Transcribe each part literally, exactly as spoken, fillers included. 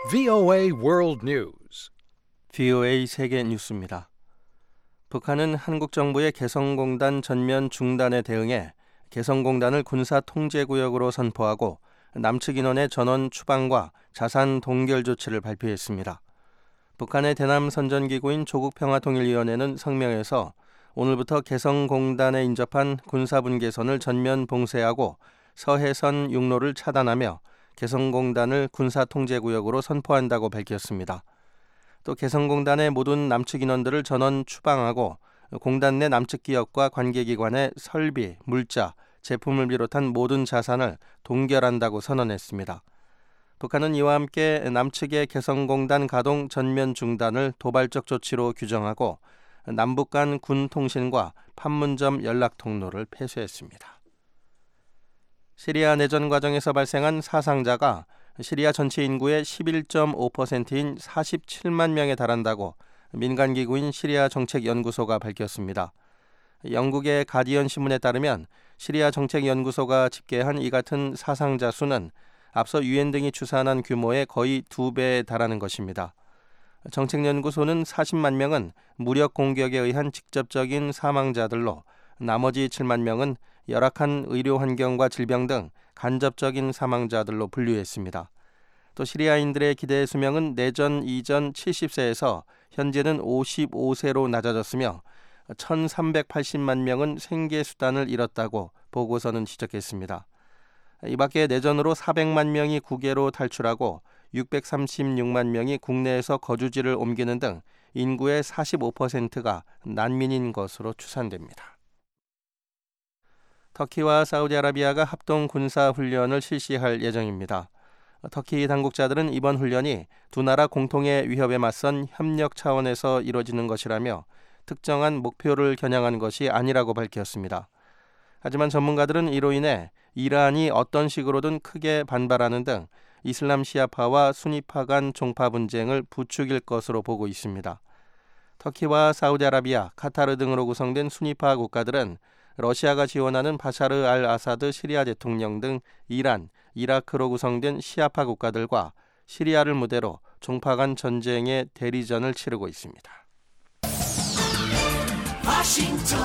브이오에이 World News. 브이오에이 세계 뉴스입니다. 북한은 한국 정부의 개성공단 전면 중단에 대응해 개성공단을 군사 통제구역으로 선포하고 남측 인원의 전원 추방과 자산 동결 조치를 발표했습니다. 북한의 대남 선전기구인 조국평화통일위원회는 성명에서 오늘부터 개성공단에 인접한 군사분계선을 전면 봉쇄하고 서해선 육로를 차단하며 개성공단을 군사통제구역으로 선포한다고 밝혔습니다. 또 개성공단의 모든 남측 인원들을 전원 추방하고 공단 내 남측 기업과 관계기관의 설비, 물자, 제품을 비롯한 모든 자산을 동결한다고 선언했습니다. 북한은 이와 함께 남측의 개성공단 가동 전면 중단을 도발적 조치로 규정하고 남북 간 군 통신과 판문점 연락 통로를 폐쇄했습니다. 시리아 내전 과정에서 발생한 사상자가 시리아 전체 인구의 십일 점 오 퍼센트인 사십칠만 명에 달한다고 민간기구인 시리아 정책연구소가 밝혔습니다. 영국의 가디언 신문에 따르면 시리아 정책연구소가 집계한 이 같은 사상자 수는 앞서 유엔 등이 추산한 규모의 거의 두 배에 달하는 것입니다. 정책연구소는 사십만 명은 무력 공격에 의한 직접적인 사망자들로 나머지 칠만 명은 열악한 의료 환경과 질병 등 간접적인 사망자들로 분류했습니다. 또 시리아인들의 기대 수명은 내전 이전 칠십 세에서 현재는 오십오 세로 낮아졌으며 천삼백팔십만 명은 생계 수단을 잃었다고 보고서는 지적했습니다. 이 밖에 내전으로 사백만 명이 국외로 탈출하고 육백삼십육만 명이 국내에서 거주지를 옮기는 등 인구의 사십오 퍼센트가 난민인 것으로 추산됩니다. 터키와 사우디아라비아가 합동 군사 훈련을 실시할 예정입니다. 터키 당국자들은 이번 훈련이 두 나라 공통의 위협에 맞선 협력 차원에서 이루어지는 것이라며 특정한 목표를 겨냥한 것이 아니라고 밝혔습니다. 하지만 전문가들은 이로 인해 이란이 어떤 식으로든 크게 반발하는 등 이슬람 시아파와 수니파 간 종파 분쟁을 부추길 것으로 보고 있습니다. 터키와 사우디아라비아, 카타르 등으로 구성된 수니파 국가들은 러시아가 지원하는 바샤르 알 아사드 시리아 대통령 등 이란, 이라크로 구성된 시아파 국가들과 시리아를 무대로 종파 간 전쟁의 대리전을 치르고 있습니다. 워싱턴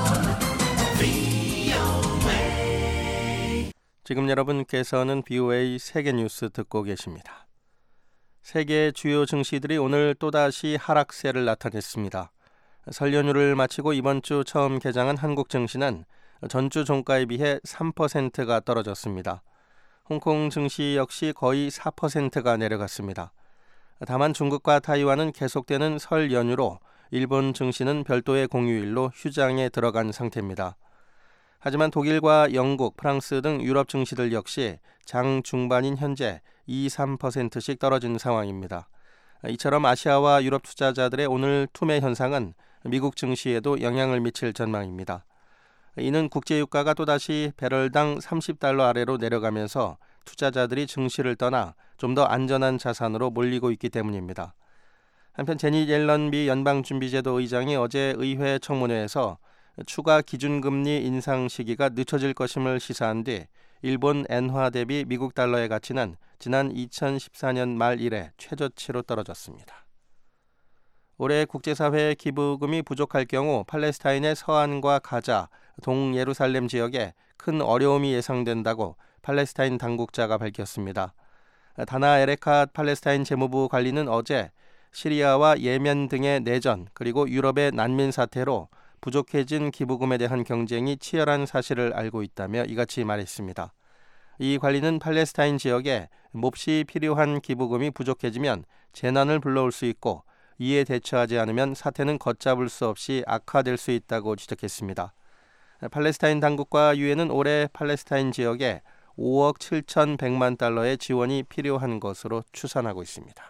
브이오에이. 지금 여러분께서는 브이오에이 세계 뉴스 듣고 계십니다. 세계 주요 증시들이 오늘 또다시 하락세를 나타냈습니다. 설 연휴를 마치고 이번 주 처음 개장한 한국 증시는 전주 종가에 비해 삼 퍼센트가 떨어졌습니다. 홍콩 증시 역시 거의 사 퍼센트가 내려갔습니다. 다만 중국과 타이완은 계속되는 설 연휴로 일본 증시는 별도의 공휴일로 휴장에 들어간 상태입니다. 하지만 독일과 영국, 프랑스 등 유럽 증시들 역시 장 중반인 현재 이, 삼 퍼센트씩 떨어진 상황입니다. 이처럼 아시아와 유럽 투자자들의 오늘 투매 현상은 미국 증시에도 영향을 미칠 전망입니다. 이는 국제유가가 또다시 배럴당 삼십 달러 아래로 내려가면서 투자자들이 증시를 떠나 좀 더 안전한 자산으로 몰리고 있기 때문입니다. 한편 제닛 옐런 미 연방준비제도 의장이 어제 의회 청문회에서 추가 기준금리 인상 시기가 늦춰질 것임을 시사한 뒤 일본 엔화 대비 미국 달러의 가치는 지난 이천십사 년 말 이래 최저치로 떨어졌습니다. 올해 국제사회 기부금이 부족할 경우 팔레스타인의 서안과 가자, 동예루살렘 지역에 큰 어려움이 예상된다고 팔레스타인 당국자가 밝혔습니다. 다나 에레캇 팔레스타인 재무부 관리는 어제 시리아와 예멘 등의 내전 그리고 유럽의 난민 사태로 부족해진 기부금에 대한 경쟁이 치열한 사실을 알고 있다며 이같이 말했습니다. 이 관리는 팔레스타인 지역에 몹시 필요한 기부금이 부족해지면 재난을 불러올 수 있고 이에 대처하지 않으면 사태는 걷잡을 수 없이 악화될 수 있다고 지적했습니다. 팔레스타인 당국과 유엔은 올해 팔레스타인 지역에 오억 칠천백만 달러의 지원이 필요한 것으로 추산하고 있습니다.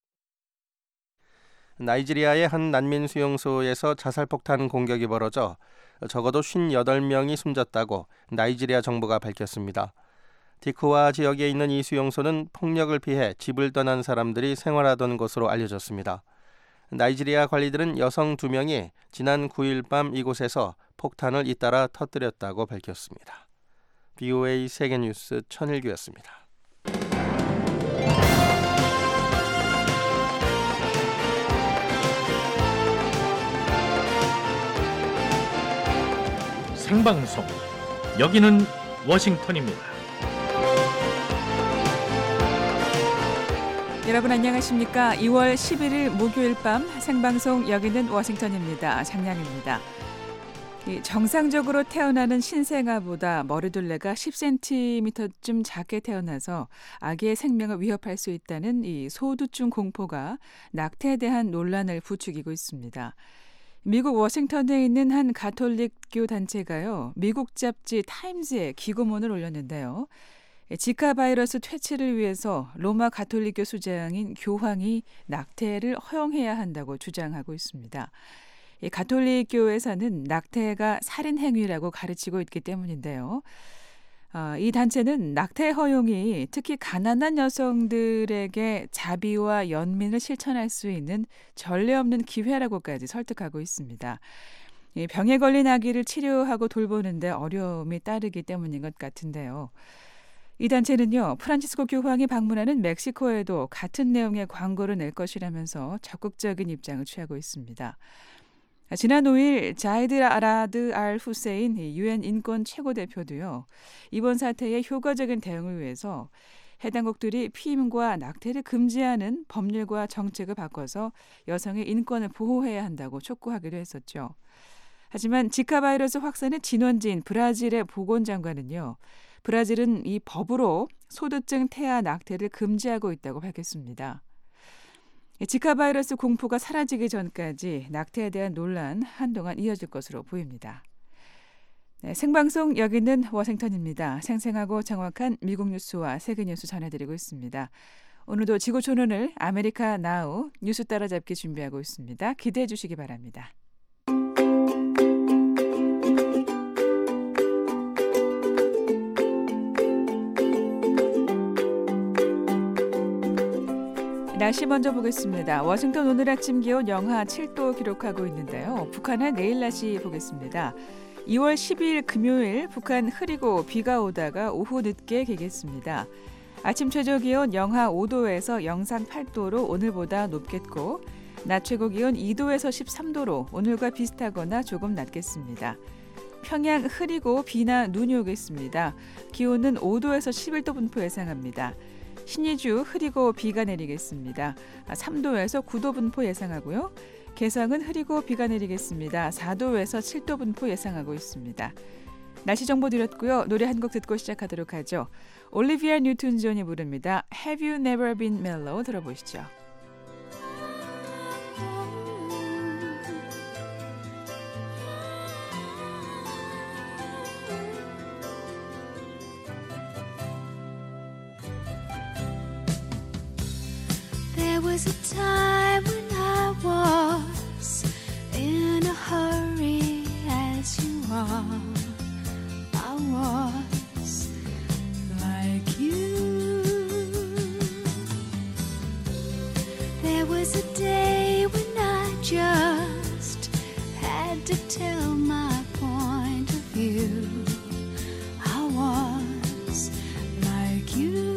나이지리아의 한 난민 수용소에서 자살폭탄 공격이 벌어져 적어도 오십팔 명이 숨졌다고 나이지리아 정부가 밝혔습니다. 디쿠와 지역에 있는 이 수용소는 폭력을 피해 집을 떠난 사람들이 생활하던 곳으로 알려졌습니다. 나이지리아 관리들은 여성 두 명이 지난 구 일 밤 이곳에서 폭탄을 잇따라 터뜨렸다고 밝혔습니다. 브이오에이 세계뉴스 천일규였습니다. 생방송. 여기는 워싱턴입니다. 여러분 안녕하십니까? 이월 십일일 목요일 밤 생방송 여기는 워싱턴입니다. 장량입니다. 정상적으로 태어나는 신생아보다 머리둘레가 십 센티미터쯤 작게 태어나서 아기의 생명을 위협할 수 있다는 이 소두증 공포가 낙태에 대한 논란을 부추기고 있습니다. 미국 워싱턴에 있는 한 가톨릭교 단체가요, 미국 잡지 타임즈에 기고문을 올렸는데요. 지카 바이러스 퇴치를 위해서 로마 가톨릭교 수장인 교황이 낙태를 허용해야 한다고 주장하고 있습니다. 이 가톨릭교에서는 낙태가 살인 행위라고 가르치고 있기 때문인데요. 어, 이 단체는 낙태 허용이 특히 가난한 여성들에게 자비와 연민을 실천할 수 있는 전례 없는 기회라고까지 설득하고 있습니다. 이 병에 걸린 아기를 치료하고 돌보는데 어려움이 따르기 때문인 것 같은데요. 이 단체는요, 프란치스코 교황이 방문하는 멕시코에도 같은 내용의 광고를 낼 것이라면서 적극적인 입장을 취하고 있습니다. 지난 오일 자이드 아라드 알 후세인 유엔 인권 최고대표도요, 이번 사태에 효과적인 대응을 위해서 해당국들이 피임과 낙태를 금지하는 법률과 정책을 바꿔서 여성의 인권을 보호해야 한다고 촉구하기도 했었죠. 하지만 지카 바이러스 확산의 진원지인 브라질의 보건장관은요, 브라질은 이 법으로 소두증 태아 낙태를 금지하고 있다고 밝혔습니다. 지카 바이러스 공포가 사라지기 전까지 낙태에 대한 논란 한동안 이어질 것으로 보입니다. 네, 생방송 여기는 워싱턴입니다. 생생하고 정확한 미국 뉴스와 세계 뉴스 전해드리고 있습니다. 오늘도 지구촌언을 아메리카 나우 뉴스 따라잡기 준비하고 있습니다. 기대해 주시기 바랍니다. 날씨 먼저 보겠습니다. 워싱턴 오늘 아침 기온 영하 칠 도 기록하고 있는데요. 북한은 내일 날씨 보겠습니다. 이월 십이일 금요일 북한 흐리고 비가 오다가 오후 늦게 개겠습니다. 아침 최저 기온 영하 오 도에서 영상 팔 도로 오늘보다 높겠고 낮 최고 기온 이 도에서 십삼 도로 오늘과 비슷하거나 조금 낮겠습니다. 평양 흐리고 비나 눈이 오겠습니다. 기온은 오 도에서 십일 도 분포 예상합니다. 신의주 흐리고 비가 내리겠습니다. 삼 도에서 구 도 분포 예상하고요. 개성은 흐리고 비가 내리겠습니다. 사 도에서 칠 도 분포 예상하고 있습니다. 날씨 정보 드렸고요. 노래 한 곡 듣고 시작하도록 하죠. 올리비아 뉴튼 존이 부릅니다. Have you never been mellow? 들어보시죠. There was a time when I was in a hurry as you are. I was like you. There was a day when I just had to tell my point of view. I was like you.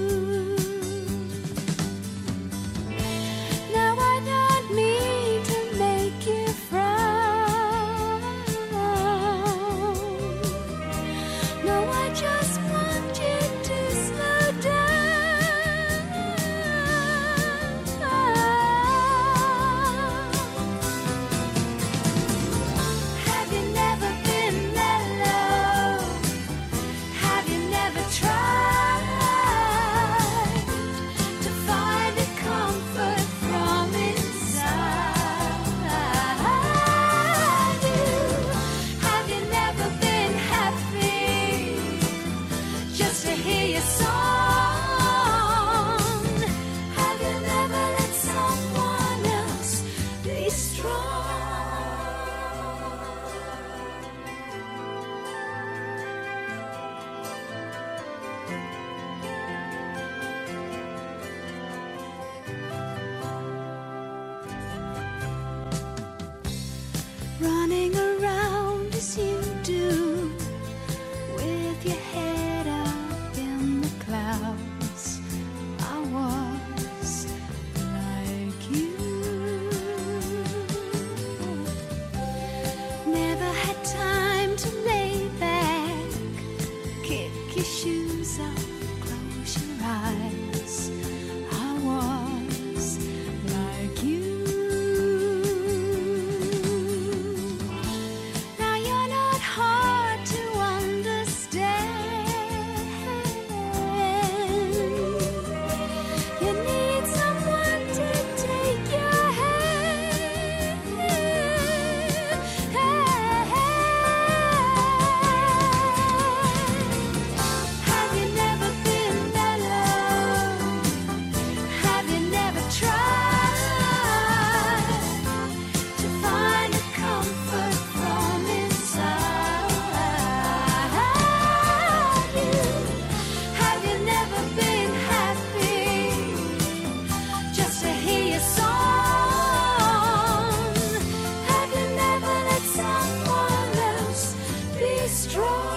Running around as you do, with your head up in the clouds. Take your shoes off, close your eyes. I was like you. Now you're not hard to understand. You need someone to take your hand. Have you never been mellow? Have you never tried to find a comfort from inside you? Have you never been happy just to hear your song? Have you never let someone else be strong?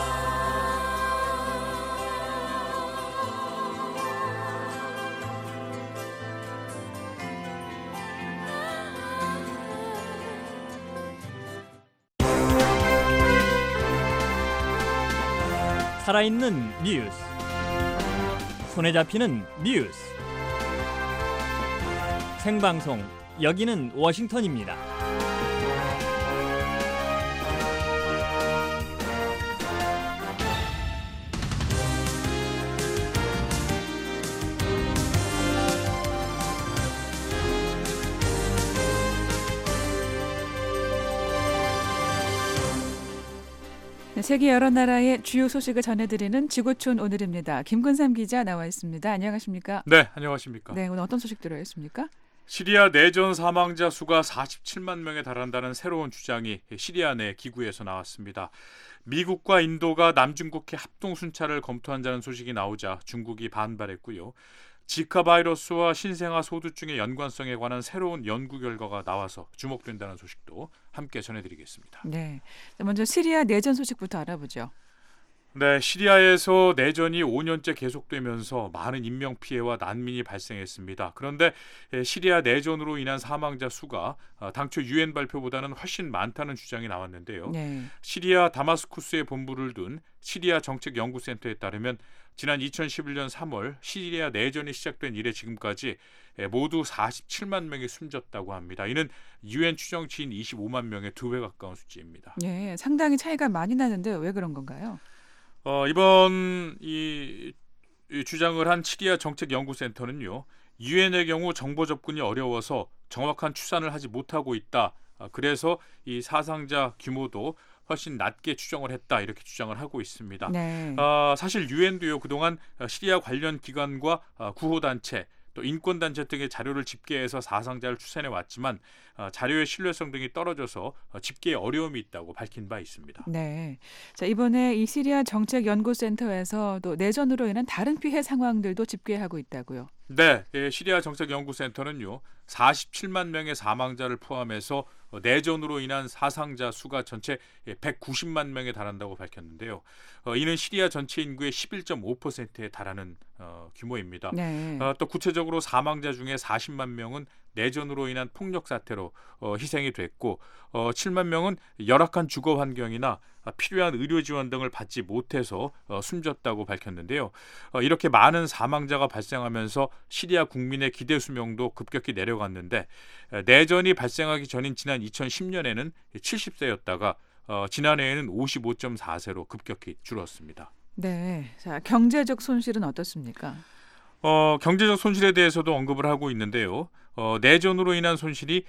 살아있는 뉴스, 손에 잡히는 뉴스, 생방송, 여기는 워싱턴입니다. 네, 세계 여러 나라의 주요 소식을 전해드리는 지구촌 오늘입니다. 김근삼 기자 나와 있습니다. 안녕하십니까? 네, 안녕하십니까. 네, 오늘 어떤 소식 들어있습니까? 시리아 내전 사망자 수가 사십칠만 명에 달한다는 새로운 주장이 시리아 내 기구에서 나왔습니다. 미국과 인도가 남중국해 합동 순찰을 검토한다는 소식이 나오자 중국이 반발했고요. 지카 바이러스와 신생아 소두증의 연관성에 관한 새로운 연구 결과가 나와서 주목된다는 소식도 함께 전해드리겠습니다. 네, 먼저 시리아 내전 소식부터 알아보죠. 네, 시리아에서 내전이 오 년째 계속되면서 많은 인명피해와 난민이 발생했습니다. 그런데 시리아 내전으로 인한 사망자 수가 당초 유엔 발표보다는 훨씬 많다는 주장이 나왔는데요. 네. 시리아 다마스쿠스에 본부를 둔 시리아 정책연구센터에 따르면 지난 이천십일 년 삼월 시리아 내전이 시작된 이래 지금까지 모두 사십칠만 명이 숨졌다고 합니다. 이는 유엔 추정치인 이십오만 명의 두 배 가까운 수치입니다. 네, 상당히 차이가 많이 나는데 왜 그런 건가요? 어, 이번 이, 이 주장을 한 시리아 정책연구센터는요, 유엔의 경우 정보 접근이 어려워서 정확한 추산을 하지 못하고 있다. 아, 그래서 이 사상자 규모도 훨씬 낮게 추정을 했다, 이렇게 주장을 하고 있습니다. 네. 아, 사실 유엔도요 그동안 시리아 관련 기관과 구호단체 또 인권단체 등의 자료를 집계해서 사상자를 추산해 왔지만 어, 자료의 신뢰성 등이 떨어져서 어, 집계에 어려움이 있다고 밝힌 바 있습니다. 네. 자, 이번에 이 시리아 정책연구센터에서 또 내전으로 인한 다른 피해 상황들도 집계하고 있다고요. 네, 예, 시리아 정책연구센터는요 사십칠만 명의 사망자를 포함해서 어, 내전으로 인한 사상자 수가 전체 백구십만 명에 달한다고 밝혔는데요. 어, 이는 시리아 전체 인구의 십일 점 오 퍼센트에 달하는 어, 규모입니다. 네. 어, 또 구체적으로 사망자 중에 사십만 명은 내전으로 인한 폭력 사태로 어, 희생이 됐고 어, 칠만 명은 열악한 주거 환경이나 필요한 의료 지원 등을 받지 못해서 어, 숨졌다고 밝혔는데요. 어, 이렇게 많은 사망자가 발생하면서 시리아 국민의 기대 수명도 급격히 내려갔는데 내전이 발생하기 전인 지난 이천십 년에는 칠십 세였다가 어, 지난해에는 오십오 점 사 세로 급격히 줄었습니다. 네. 자, 경제적 손실은 어떻습니까? 어, 경제적 손실에 대해서도 언급을 하고 있는데요. 어, 내전으로 인한 손실이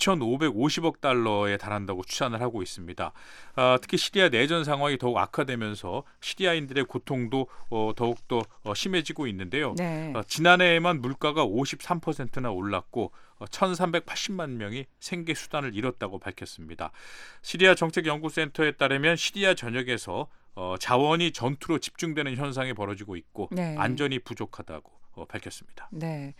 이천오백오십억 달러에 달한다고 추산을 하고 있습니다. 어, 특히 시리아 내전 상황이 더욱 악화되면서 시리아인들의 고통도 어, 더욱더 어, 심해지고 있는데요. 네. 어, 지난해에만 물가가 오십삼 퍼센트나 올랐고 어, 천삼백팔십만 명이 생계 수단을 잃었다고 밝혔습니다. 시리아 정책연구센터에 따르면 시리아 전역에서 어, 자원이 전투로 집중되는 현상이 벌어지고 있고 네. 안전이 부족하다고 어, 밝혔습니다. 네.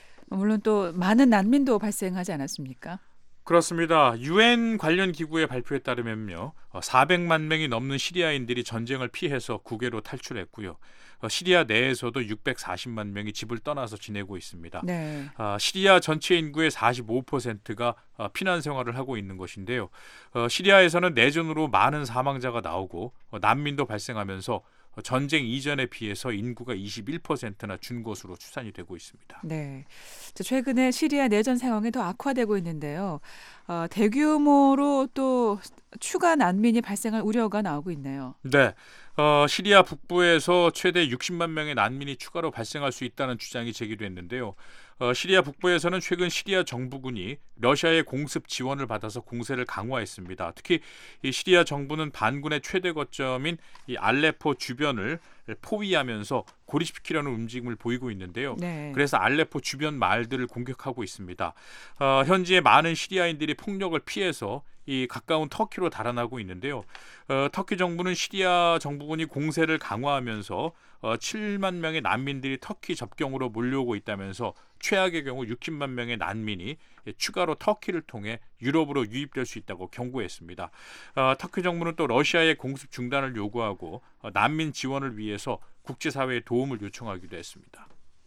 물론 또 많은 난민도 발생하지 않았습니까? 그렇습니다. 유엔 관련 기구의 발표에 따르면요, 사백만 명이 넘는 시리아인들이 전쟁을 피해서 국외로 탈출했고요. 시리아 내에서도 육백사십만 명이 집을 떠나서 지내고 있습니다. 네. 시리아 전체 인구의 사십오 퍼센트가 피난 생활을 하고 있는 것인데요. 시리아에서는 내전으로 많은 사망자가 나오고 난민도 발생하면서 전쟁 이전에 비해서 인구가 이십일 퍼센트나 준 것으로 추산이 되고 있습니다. 네. 자, 최근에 시리아 내전 상황이 더 악화되고 있는데요. 어, 대규모로 또 추가 난민이 발생할 우려가 나오고 있네요. 네, 어, 시리아 북부에서 최대 육십만 명의 난민이 추가로 발생할 수 있다는 주장이 제기됐는데요. 어, 시리아 북부에서는 최근 시리아 정부군이 러시아의 공습 지원을 받아서 공세를 강화했습니다. 특히 이 시리아 정부는 반군의 최대 거점인 이 알레포 주변을 포위하면서 고립시키려는 움직임을 보이고 있는데요. 네. 그래서 알레포 주변 마을들을 공격하고 있습니다. 어, 현지에 많은 시리아인들이 폭력을 피해서 이 가까운 터키로 달아나고 있는데요. 어, 터키 정부는 시리아 정부군이 공세를 강화하면서 어, 칠만 명의 난민들이 터키 접경으로 몰려오고 있다면서 최악의 경우 육십만 명의 난민이 추가로 터키를 통해 유럽으로 유입될 수 있다고 경고했습니다. 어, 터키 정부는 또 러시아의 공습 중단을 요구하고 어, 난민 지원을 위해서 국제사회의 도움을 요청하기도 했습니다.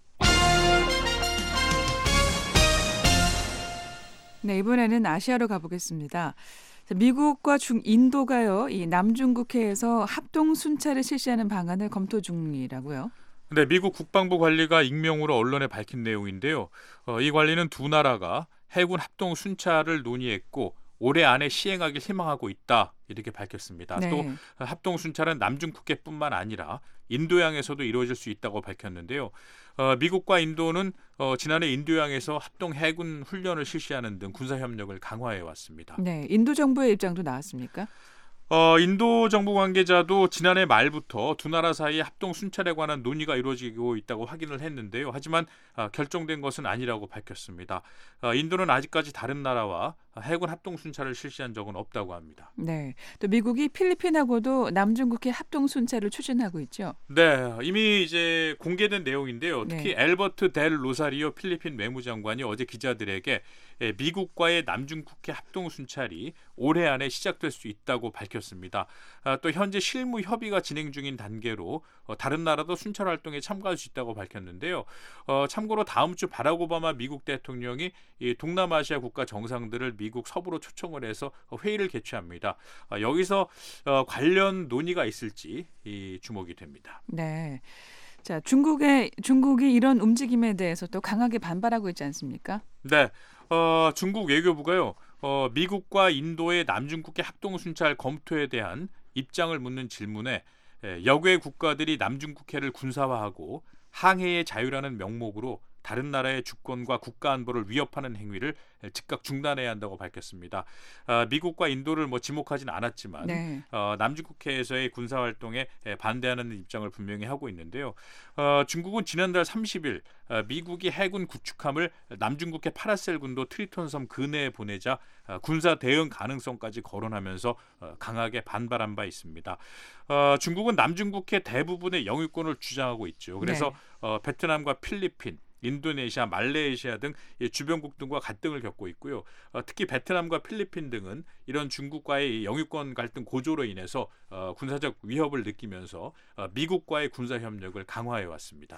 네, 이번에는 아시아로 가보겠습니다. 자, 미국과 중인도가요, 이 남중국해에서 합동 순찰을 실시하는 방안을 검토 중이라고요. 네, 미국 국방부 관리가 익명으로 언론에 밝힌 내용인데요. 어, 이 관리는 두 나라가 해군 합동 순찰을 논의했고 올해 안에 시행하길 희망하고 있다 이렇게 밝혔습니다. 네. 또 합동 순찰은 남중국해뿐만 아니라 인도양에서도 이루어질 수 있다고 밝혔는데요. 어, 미국과 인도는 어, 지난해 인도양에서 합동 해군 훈련을 실시하는 등 군사 협력을 강화해 왔습니다. 네, 인도 정부의 입장도 나왔습니까? 어, 인도 정부 관계자도 지난해 말부터 두 나라 사이의 합동 순찰에 관한 논의가 이루어지고 있다고 확인을 했는데요. 하지만 어, 결정된 것은 아니라고 밝혔습니다. 어, 인도는 아직까지 다른 나라와 해군 합동 순찰을 실시한 적은 없다고 합니다. 네, 또 미국이 필리핀하고도 남중국해 합동 순찰을 추진하고 있죠. 네, 이미 이제 공개된 내용인데요. 특히 네. 엘버트 델 로사리오 필리핀 외무장관이 어제 기자들에게 예, 미국과의 남중국해 합동 순찰이 올해 안에 시작될 수 있다고 밝혔습니다. 아, 또 현재 실무 협의가 진행 중인 단계로 어, 다른 나라도 순찰 활동에 참가할 수 있다고 밝혔는데요. 어, 참고로 다음 주 바락 오바마 미국 대통령이 이 동남아시아 국가 정상들을 미국 서부로 초청을 해서 회의를 개최합니다. 아, 여기서 어, 관련 논의가 있을지 이, 주목이 됩니다. 네. 자, 중국의 중국이 이런 움직임에 대해서 또 강하게 반발하고 있지 않습니까? 네, 어, 중국 외교부가요. 어, 미국과 인도의 남중국해 합동 순찰 검토에 대한 입장을 묻는 질문에 예, 여괴 국가들이 남중국해를 군사화하고 항해의 자유라는 명목으로 다른 나라의 주권과 국가 안보를 위협하는 행위를 즉각 중단해야 한다고 밝혔습니다. 아, 미국과 인도를 뭐 지목하진 않았지만 네. 어, 남중국해에서의 군사 활동에 반대하는 입장을 분명히 하고 있는데요. 어, 중국은 지난달 삼십 일 어, 미국이 해군 구축함을 남중국해 파라셀군도 트리톤섬 근해에 보내자 어, 군사 대응 가능성까지 거론하면서 어, 강하게 반발한 바 있습니다. 어, 중국은 남중국해 대부분의 영유권을 주장하고 있죠. 그래서 네. 어, 베트남과 필리핀, 인도네시아, 말레이시아 등 주변국 등과 갈등을 겪고 있고요. 어, 특히 베트남과 필리핀 등은 이런 중국과의 영유권 갈등 고조로 인해서 어, 군사적 위협을 느끼면서 어, 미국과의 군사 협력을 강화해 왔습니다.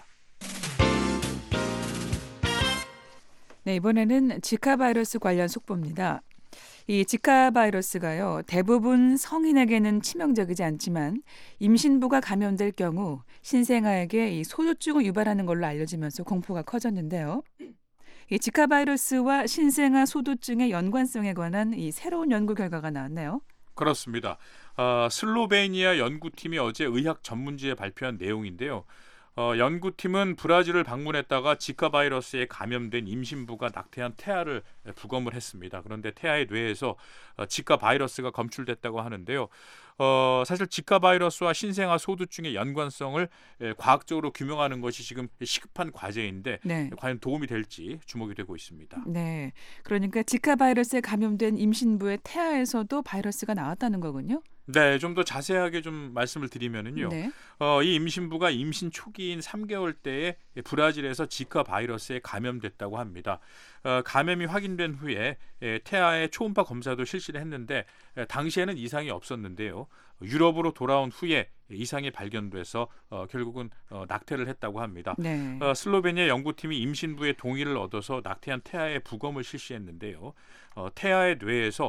네, 이번에는 지카 바이러스 관련 속보입니다. 이 지카 바이러스가요, 대부분 성인에게는 치명적이지 않지만 임신부가 감염될 경우 신생아에게 이 소두증을 유발하는 걸로 알려지면서 공포가 커졌는데요. 이 지카 바이러스와 신생아 소두증의 연관성에 관한 이 새로운 연구 결과가 나왔네요. 그렇습니다. 어, 슬로베니아 연구팀이 어제 의학 전문지에 발표한 내용인데요. 어, 연구팀은 브라질을 방문했다가 지카 바이러스에 감염된 임신부가 낙태한 태아를 부검을 했습니다. 그런데 태아의 뇌에서 어, 지카 바이러스가 검출됐다고 하는데요. 어, 사실 지카 바이러스와 신생아 소두증의 연관성을 예, 과학적으로 규명하는 것이 지금 시급한 과제인데 네. 과연 도움이 될지 주목이 되고 있습니다. 네. 그러니까 지카 바이러스에 감염된 임신부의 태아에서도 바이러스가 나왔다는 거군요. 네, 좀 더 자세하게 좀 말씀을 드리면은요. 네. 어, 이 임신부가 임신 초기인 삼 개월 때에 브라질에서 지카 바이러스에 감염됐다고 합니다. 어, 감염이 확인된 후에 예, 태아의 초음파 검사도 실시를 했는데 예, 당시에는 이상이 없었는데요. 유럽으로 돌아온 후에 이상이 발견돼서 어, 결국은 어, 낙태를 했다고 합니다. 네. 어, 슬로베니아 연구팀이 임신부의 동의를 얻어서 낙태한 태아의 부검을 실시했는데요. 어, 태아의 뇌에서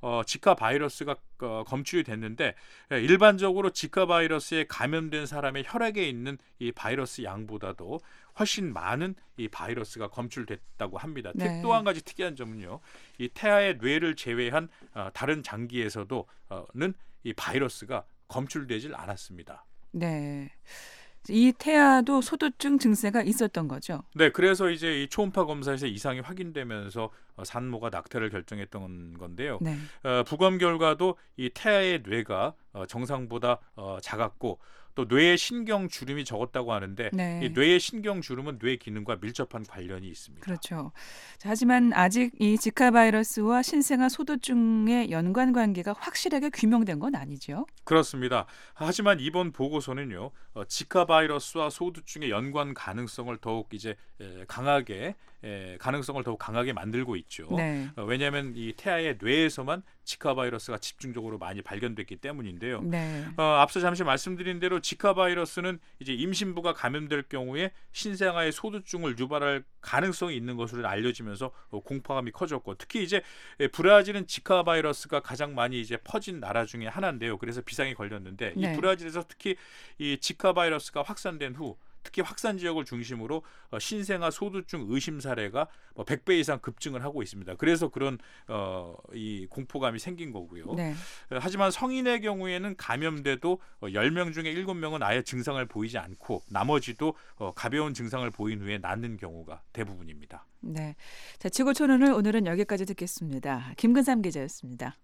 어, 지카 바이러스가 어, 검출이 됐는데 예, 일반적으로 지카 바이러스에 감염된 사람의 혈액에 있는 이 바이러스 양보다도 훨씬 많은 이 바이러스가 검출됐다고 합니다. 네. 또 한 가지 특이한 점은요. 이 태아의 뇌를 제외한 어, 다른 장기에서도 어, 는 이 바이러스가 검출되질 않았습니다. 네. 이 태아도 소두증 증세가 있었던 거죠. 네, 그래서 이제 이 초음파 검사에서 이상이 확인되면서 어, 산모가 낙태를 결정했던 건데요. 네. 어, 부검 결과도 이 태아의 뇌가 어, 정상보다 어, 작았고 또 뇌의 신경 주름이 적었다고 하는데 네. 이 뇌의 신경 주름은 뇌 기능과 밀접한 관련이 있습니다. 그렇죠. 자, 하지만 아직 이 지카 바이러스와 신생아 소두증의 연관 관계가 확실하게 규명된 건 아니죠. 그렇습니다. 하지만 이번 보고서는요, 어, 지카 바이러스와 소두증의 연관 가능성을 더욱 이제 에, 강하게 에, 가능성을 더욱 강하게 만들고 있죠. 네. 어, 왜냐하면 이 태아의 뇌에서만 지카 바이러스가 집중적으로 많이 발견됐기 때문인데요. 네. 어, 앞서 잠시 말씀드린 대로 지카 바이러스는 이제 임신부가 감염될 경우에 신생아의 소두증을 유발할 가능성이 있는 것으로 알려지면서 어, 공포감이 커졌고 특히 이제 에, 브라질은 지카 바이러스가 가장 많이 이제 퍼진 나라 중에 하나인데요. 그래서 비상이 걸렸는데 네. 이 브라질에서 특히 이 지카 바이러스가 확산된 후 특히 확산 지역을 중심으로 어, 신생아 소두증 의심 사례가 뭐 백 배 이상 급증을 하고 있습니다. 그래서 그런 어, 이 공포감이 생긴 거고요. 네. 어, 하지만 성인의 경우에는 감염돼도 어, 열 명 중에 일곱 명은 아예 증상을 보이지 않고 나머지도 어, 가벼운 증상을 보인 후에 낫는 경우가 대부분입니다. 네. 자, 지구촌언을 오늘은 여기까지 듣겠습니다. 김근삼 기자였습니다.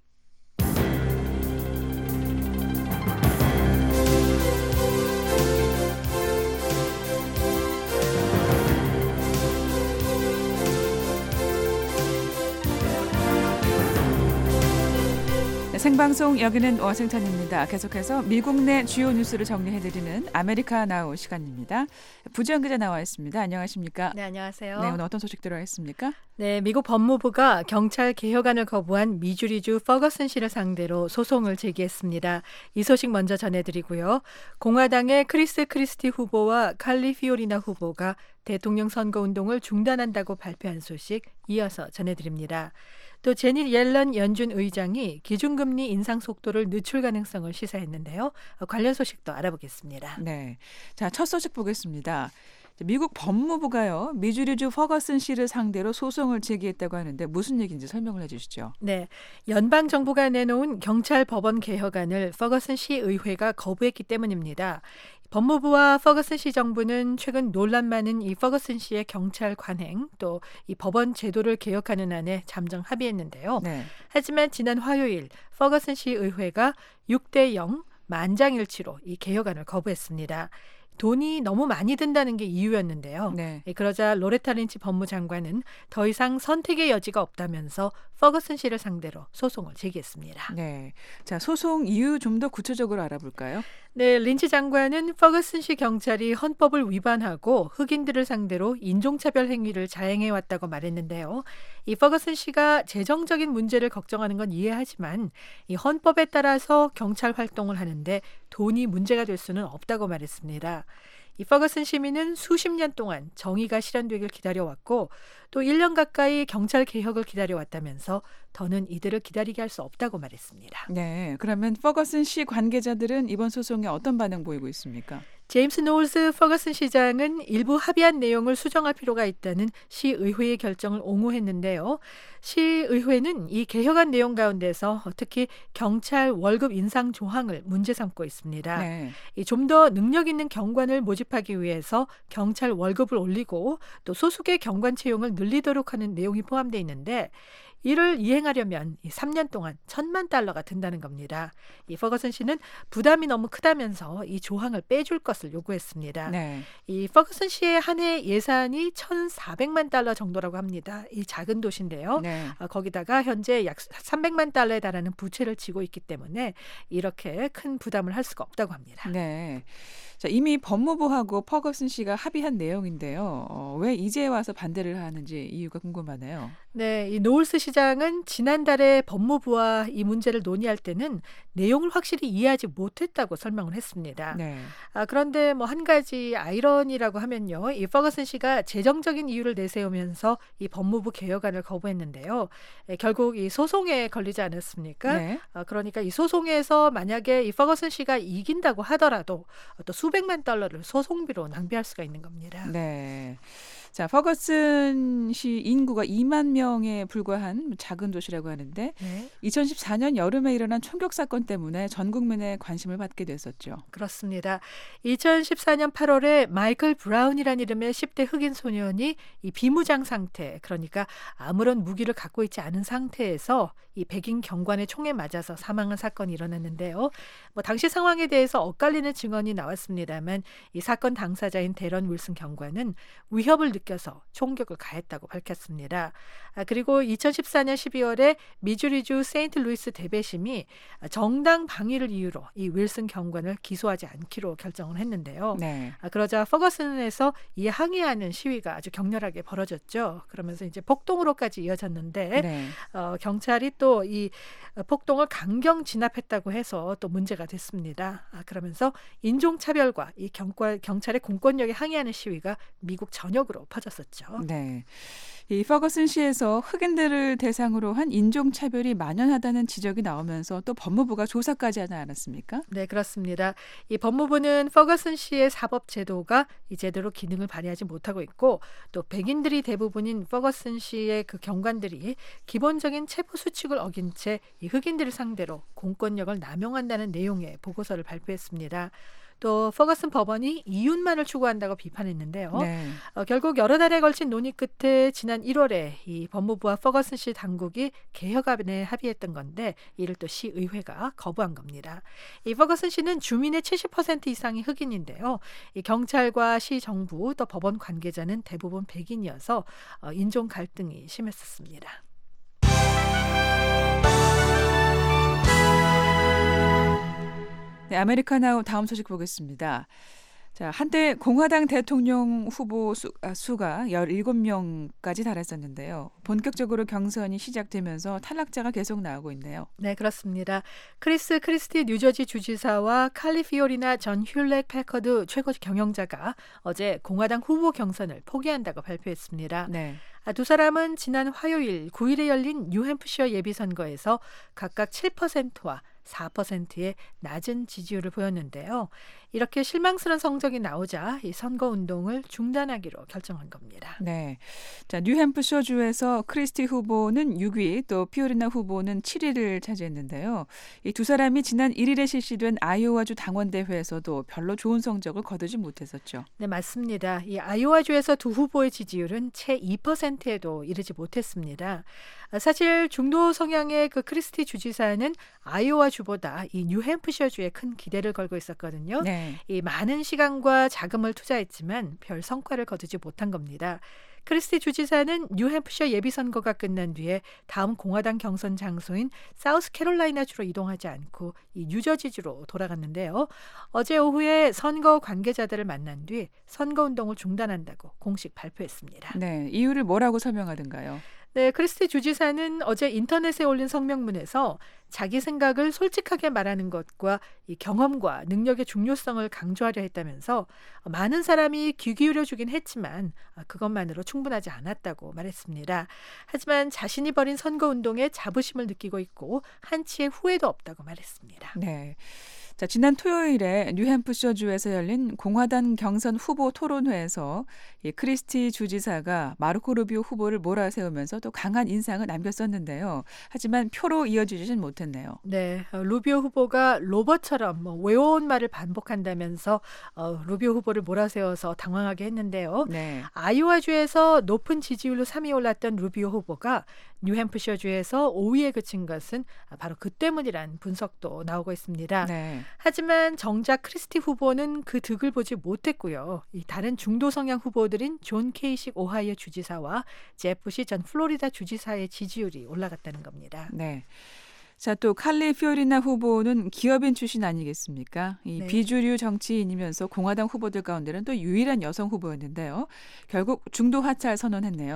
생방송 여기는 워싱턴입니다. 계속해서 미국 내 주요 뉴스를 정리해드리는 아메리카 나우 시간입니다. 부지연 기자 나와 있습니다. 안녕하십니까? 네, 안녕하세요. 네, 오늘 어떤 소식 들어와 있습니까? 네, 미국 법무부가 경찰 개혁안을 거부한 미주리주 퍼거슨 씨를 상대로 소송을 제기했습니다. 이 소식 먼저 전해드리고요. 공화당의 크리스 크리스티 후보와 칼리 피오리나 후보가 대통령 선거운동을 중단한다고 발표한 소식 이어서 전해드립니다. 또 제닛 옐런 연준 의장이 기준금리 인상 속도를 늦출 가능성을 시사했는데요. 관련 소식도 알아보겠습니다. 네, 자, 첫 소식 보겠습니다. 미국 법무부가요, 미주리주 퍼거슨 씨를 상대로 소송을 제기했다고 하는데 무슨 얘기인지 설명을 해주시죠. 네, 연방 정부가 내놓은 경찰 법원 개혁안을 퍼거슨 시 의회가 거부했기 때문입니다. 법무부와 퍼거슨 시 정부는 최근 논란 많은 이 퍼거슨 씨의 경찰 관행 또 이 법원 제도를 개혁하는 안에 잠정 합의했는데요. 네. 하지만 지난 화요일 퍼거슨 시 의회가 육 대 영 만장일치로 이 개혁안을 거부했습니다. 돈이 너무 많이 든다는 게 이유였는데요. 네. 그러자 로레타 린치 법무장관은 더 이상 선택의 여지가 없다면서 퍼거슨 씨를 상대로 소송을 제기했습니다. 네. 자, 소송 이유 좀 더 구체적으로 알아볼까요? 네, 린치 장관은 퍼거슨 씨 경찰이 헌법을 위반하고 흑인들을 상대로 인종차별 행위를 자행해왔다고 말했는데요. 이 퍼거슨 씨가 재정적인 문제를 걱정하는 건 이해하지만 이 헌법에 따라서 경찰 활동을 하는데 돈이 문제가 될 수는 없다고 말했습니다. 이 퍼거슨 시민은 수십 년 동안 정의가 실현되길 기다려왔고 또 일 년 가까이 경찰 개혁을 기다려왔다면서 더는 이들을 기다리게 할 수 없다고 말했습니다. 네, 그러면 퍼거슨 씨 관계자들은 이번 소송에 어떤 반응 보이고 있습니까? 제임스 노울스 퍼거슨 시장은 일부 합의한 내용을 수정할 필요가 있다는 시의회의 결정을 옹호했는데요. 시의회는 이 개혁안 내용 가운데서 특히 경찰 월급 인상 조항을 문제 삼고 있습니다. 네. 좀 더 능력 있는 경관을 모집하기 위해서 경찰 월급을 올리고 또 소수의 경관 채용을 늘리도록 하는 내용이 포함되어 있는데 이를 이행하려면 삼 년 동안 천만 달러가 든다는 겁니다. 이 퍼거슨 씨는 부담이 너무 크다면서 이 조항을 빼줄 것을 요구했습니다. 네. 이 퍼거슨 씨의 한 해 예산이 천사백만 달러 정도라고 합니다. 이 작은 도시인데요. 네. 아, 거기다가 현재 약 삼백만 달러에 달하는 부채를 지고 있기 때문에 이렇게 큰 부담을 할 수가 없다고 합니다. 네. 자, 이미 법무부하고 퍼거슨 씨가 합의한 내용인데요. 어, 왜 이제 와서 반대를 하는지 이유가 궁금하네요. 네, 이 노울스 시장은 지난달에 법무부와 이 문제를 논의할 때는 내용을 확실히 이해하지 못했다고 설명을 했습니다. 네. 아, 그런데 뭐 한 가지 아이러니라고 하면요. 이 퍼거슨 씨가 재정적인 이유를 내세우면서 이 법무부 개혁안을 거부했는데요. 에, 결국 이 소송에 걸리지 않았습니까? 네. 아, 그러니까 이 소송에서 만약에 이 퍼거슨 씨가 이긴다고 하더라도 또 수백만 달러를 소송비로 낭비할 수가 있는 겁니다. 네. 자, 퍼거슨 시 인구가 이만 명에 불과한 작은 도시라고 하는데 네. 이천십사 년 여름에 일어난 총격 사건 때문에 전 국민의 관심을 받게 됐었죠. 그렇습니다. 이천십사 년 팔월에 마이클 브라운이라는 이름의 십 대 흑인 소년이 이 비무장 상태, 그러니까 아무런 무기를 갖고 있지 않은 상태에서 이 백인 경관의 총에 맞아서 사망한 사건이 일어났는데요. 뭐 당시 상황에 대해서 엇갈리는 증언이 나왔습니다만 이 사건 당사자인 데런 윌슨 경관은 위협을 느껴서 총격을 가했다고 밝혔습니다. 아, 그리고 이천십사 년 십이월에 미주리주 세인트루이스 대배심이 정당 방위를 이유로 이 윌슨 경관을 기소하지 않기로 결정을 했는데요. 네. 아, 그러자 퍼거슨에서 이 항의하는 시위가 아주 격렬하게 벌어졌죠. 그러면서 이제 폭동으로까지 이어졌는데 네. 어, 경찰이 또 이 폭동을 강경 진압했다고 해서 또 문제가 됐습니다. 아, 그러면서 인종차별과 이 경과, 경찰의 공권력에 항의하는 시위가 미국 전역으로 퍼졌었죠. 네. 이 퍼거슨 시에서 흑인들을 대상으로 한 인종차별이 만연하다는 지적이 나오면서 또 법무부가 조사까지 하지 않았습니까? 네, 그렇습니다. 이 법무부는 퍼거슨 시의 사법 제도가 이 제대로 기능을 발휘하지 못하고 있고 또 백인들이 대부분인 퍼거슨 시의 그 경관들이 기본적인 체포 수칙을 어긴 채 이 흑인들을 상대로 공권력을 남용한다는 내용의 보고서를 발표했습니다. 또 퍼거슨 법원이 이윤만을 추구한다고 비판했는데요. 네. 어, 결국 여러 달에 걸친 논의 끝에 지난 일월에 이 법무부와 퍼거슨 시 당국이 개혁안에 합의했던 건데 이를 또 시의회가 거부한 겁니다. 이 퍼거슨 시는 주민의 칠십 퍼센트 이상이 흑인인데요. 이 경찰과 시 정부 또 법원 관계자는 대부분 백인이어서 어, 인종 갈등이 심했었습니다. 네, 아메리카나우 다음 소식 보겠습니다. 자, 한때 공화당 대통령 후보 수, 아, 수가 열일곱 명까지 달했었는데요. 본격적으로 경선이 시작되면서 탈락자가 계속 나오고 있네요. 네, 그렇습니다. 크리스 크리스티 뉴저지 주지사와 칼리피오리나 전 ���렉 패커드 최고 경영자가 어제 공화당 후보 경선을 포기한다고 발표했습니다. 네. 아, 두 사람은 지난 화요일 구 일에 열린 뉴햄프셔 예비선거에서 각각 칠 퍼센트와 사 퍼센트의 낮은 지지율을 보였는데요. 이렇게 실망스러운 성적이 나오자 이 선거운동을 중단하기로 결정한 겁니다. 네. 자, 뉴햄프셔주에서 크리스티 후보는 육 위, 또 피오리나 후보는 칠 위를 차지했는데요. 이 두 사람이 지난 일 일에 실시된 아이오와주 당원대회에서도 별로 좋은 성적을 거두지 못했었죠. 네, 맞습니다. 이 아이오와주에서 두 후보의 지지율은 채 이 퍼센트에도 이르지 못했습니다. 사실 중도 성향의 그 크리스티 주지사는 아이오와주보다 이 뉴햄프셔주에 큰 기대를 걸고 있었거든요. 네. 이 많은 시간과 자금을 투자했지만 별 성과를 거두지 못한 겁니다. 크리스티 주지사는 뉴햄프셔 예비선거가 끝난 뒤에 다음 공화당 경선 장소인 사우스캐롤라이나주로 이동하지 않고 이 뉴저지주로 돌아갔는데요. 어제 오후에 선거 관계자들을 만난 뒤 선거운동을 중단한다고 공식 발표했습니다. 네. 이유를 뭐라고 설명하던가요? 네, 크리스티 주지사는 어제 인터넷에 올린 성명문에서 자기 생각을 솔직하게 말하는 것과 이 경험과 능력의 중요성을 강조하려 했다면서 많은 사람이 귀 기울여 주긴 했지만 그것만으로 충분하지 않았다고 말했습니다. 하지만 자신이 벌인 선거운동에 자부심을 느끼고 있고 한치의 후회도 없다고 말했습니다. 네. 자, 지난 토요일에 뉴햄프셔주에서 열린 공화당 경선 후보 토론회에서 이 크리스티 주지사가 마르코 루비오 후보를 몰아세우면서 또 강한 인상을 남겼었는데요. 하지만 표로 이어지지는 못했네요. 네, 어, 루비오 후보가 로버처럼 뭐 외워온 말을 반복한다면서 어, 루비오 후보를 몰아세워서 당황하게 했는데요. 네. 아이오와주에서 높은 지지율로 삼 위에 올랐던 루비오 후보가 뉴햄프셔주에서 오 위에 그친 것은 바로 그 때문이란 분석도 나오고 있습니다. 네. 하지만 정작 크리스티 후보는 그 득을 보지 못했고요. 이 다른 중도 성향 후보들인 존 케이식 오하이오 주지사와 제프시 전 플로리다 주지사의 지지율이 올라갔다는 겁니다. 네. 자, 또 칼리 피오리나 후보는 기업인 출신 아니겠습니까? 이 네. 비주류 정치인이면서 공화당 후보들 가운데는 또 유일한 여성 후보였는데요. 결국 중도 하차를 선언했네요.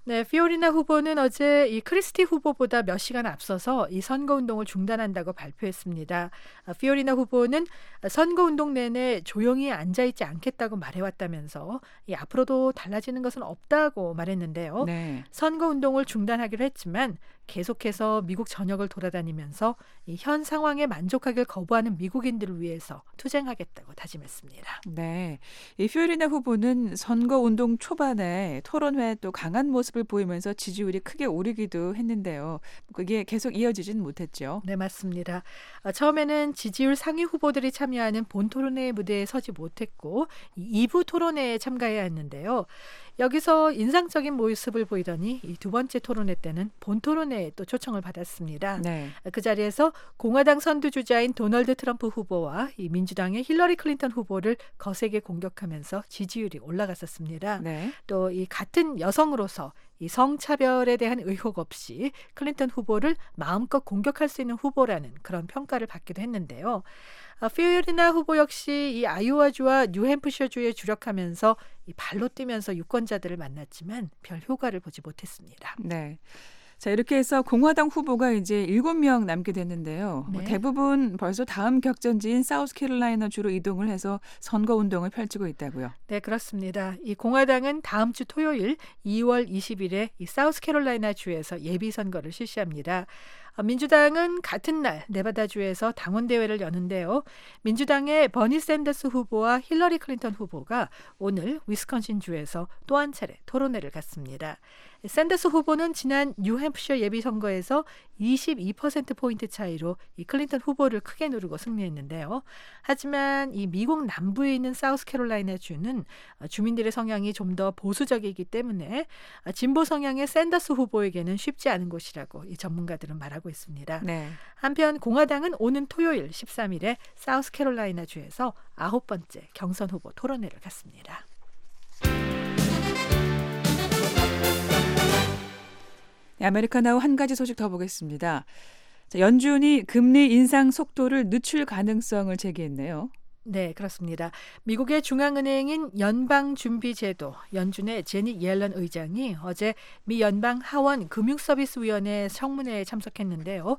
네, 피오리나 후보는 어제 이 크리스티 후보보다 몇 시간 앞서서 이 선거운동을 중단한다고 발표했습니다. 아, 피오리나 후보는 선거운동 내내 조용히 앉아있지 않겠다고 말해왔다면서 이 앞으로도 달라지는 것은 없다고 말했는데요. 네. 선거운동을 중단하기로 했지만 계속해서 미국 전역을 돌아다니면서 이 현 상황에 만족하길 거부하는 미국인들을 위해서 투쟁하겠다고 다짐했습니다. 네. 이 피오리나 후보는 선거 운동 초반에 토론회에 또 강한 모습을 보이면서 지지율이 크게 오르기도 했는데요. 그게 계속 이어지진 못했죠. 네, 맞습니다. 어, 처음에는 지지율 상위 후보들이 참여하는 본 토론회 무대에 서지 못했고 이 부 토론회에 참가해야 했는데요. 여기서 인상적인 모습을 보이더니 이 두 번째 토론회 때는 본 토론회에 또 초청을 받았습니다. 네. 그 자리에서 공화당 선두주자인 도널드 트럼프 후보와 이 민주당의 힐러리 클린턴 후보를 거세게 공격하면서 지지율이 올라갔었습니다. 네. 또 이 같은 여성으로서 이 성차별에 대한 의혹 없이 클린턴 후보를 마음껏 공격할 수 있는 후보라는 그런 평가를 받기도 했는데요. 아, 피오리나 후보 역시 이 아이오와주와 뉴햄프셔주에 주력하면서 이 발로 뛰면서 유권자들을 만났지만 별 효과를 보지 못했습니다. 네. 자, 이렇게 해서 공화당 후보가 이제 일곱 명 남게 됐는데요. 뭐 네. 대부분 벌써 다음 격전지인 사우스캐롤라이나 주로 이동을 해서 선거 운동을 펼치고 있다고요. 네, 그렇습니다. 이 공화당은 다음 주 토요일 이월 이십일에 이 사우스캐롤라이나 주에서 예비 선거를 실시합니다. 어, 민주당은 같은 날 네바다주에서 당원대회를 여는데요. 민주당의 버니 샌더스 후보와 힐러리 클린턴 후보가 오늘 위스콘신주에서 또 한 차례 토론회를 갖습니다. 샌더스 후보는 지난 뉴햄프셔 예비선거에서 이십이 퍼센트포인트 차이로 이 클린턴 후보를 크게 누르고 승리했는데요. 하지만 이 미국 남부에 있는 사우스캐롤라이나 주는 주민들의 성향이 좀 더 보수적이기 때문에 진보 성향의 샌더스 후보에게는 쉽지 않은 곳이라고 이 전문가들은 말하고 있습니다. 네. 한편 공화당은 오는 토요일 십삼일에 사우스캐롤라이나 주에서 아홉 번째 경선 후보 토론회를 갖습니다. 네, 아메리카나우 한 가지 소식 더 보겠습니다. 자, 연준이 금리 인상 속도를 늦출 가능성을 제기했네요. 네, 그렇습니다. 미국의 중앙은행인 연방준비제도 연준의 제닛 옐런 의장이 어제 미 연방 하원 금융서비스위원회 청문회에 참석했는데요.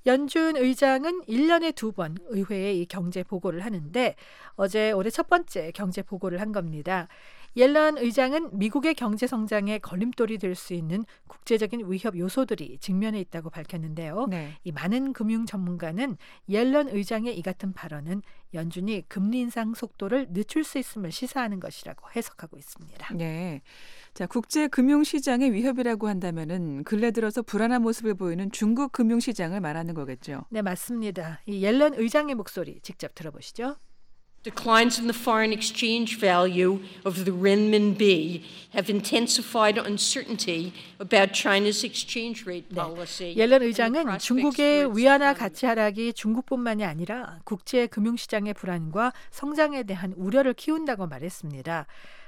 연준 의장은 일 년에 두 번 의회에 이 경제 보고를 하는데 어제 올해 첫 번째 경제 보고를 한 겁니다. 옐런 의장은 미국의 경제 성장에 걸림돌이 될 수 있는 국제적인 위협 요소들이 직면해 있다고 밝혔는데요. 네. 이 많은 금융 전문가는 옐런 의장의 이 같은 발언은 연준이 금리 인상 속도를 늦출 수 있음을 시사하는 것이라고 해석하고 있습니다. 네. 자, 국제 금융 시장의 위협이라고 한다면은 근래 들어서 불안한 모습을 보이는 중국 금융 시장을 말하는 거겠죠. 네, 맞습니다. 이 옐런 의장의 목소리 직접 들어보시죠. Declines in the foreign exchange value of the renminbi have intensified uncertainty about China's exchange rate policy. 네. 옐런 의장은 중국의 위안화 가치 하락이 중국뿐만이 아니라 국제 금융시장의 불안과 성장에 대한 우려를 키운다고 말했습니다.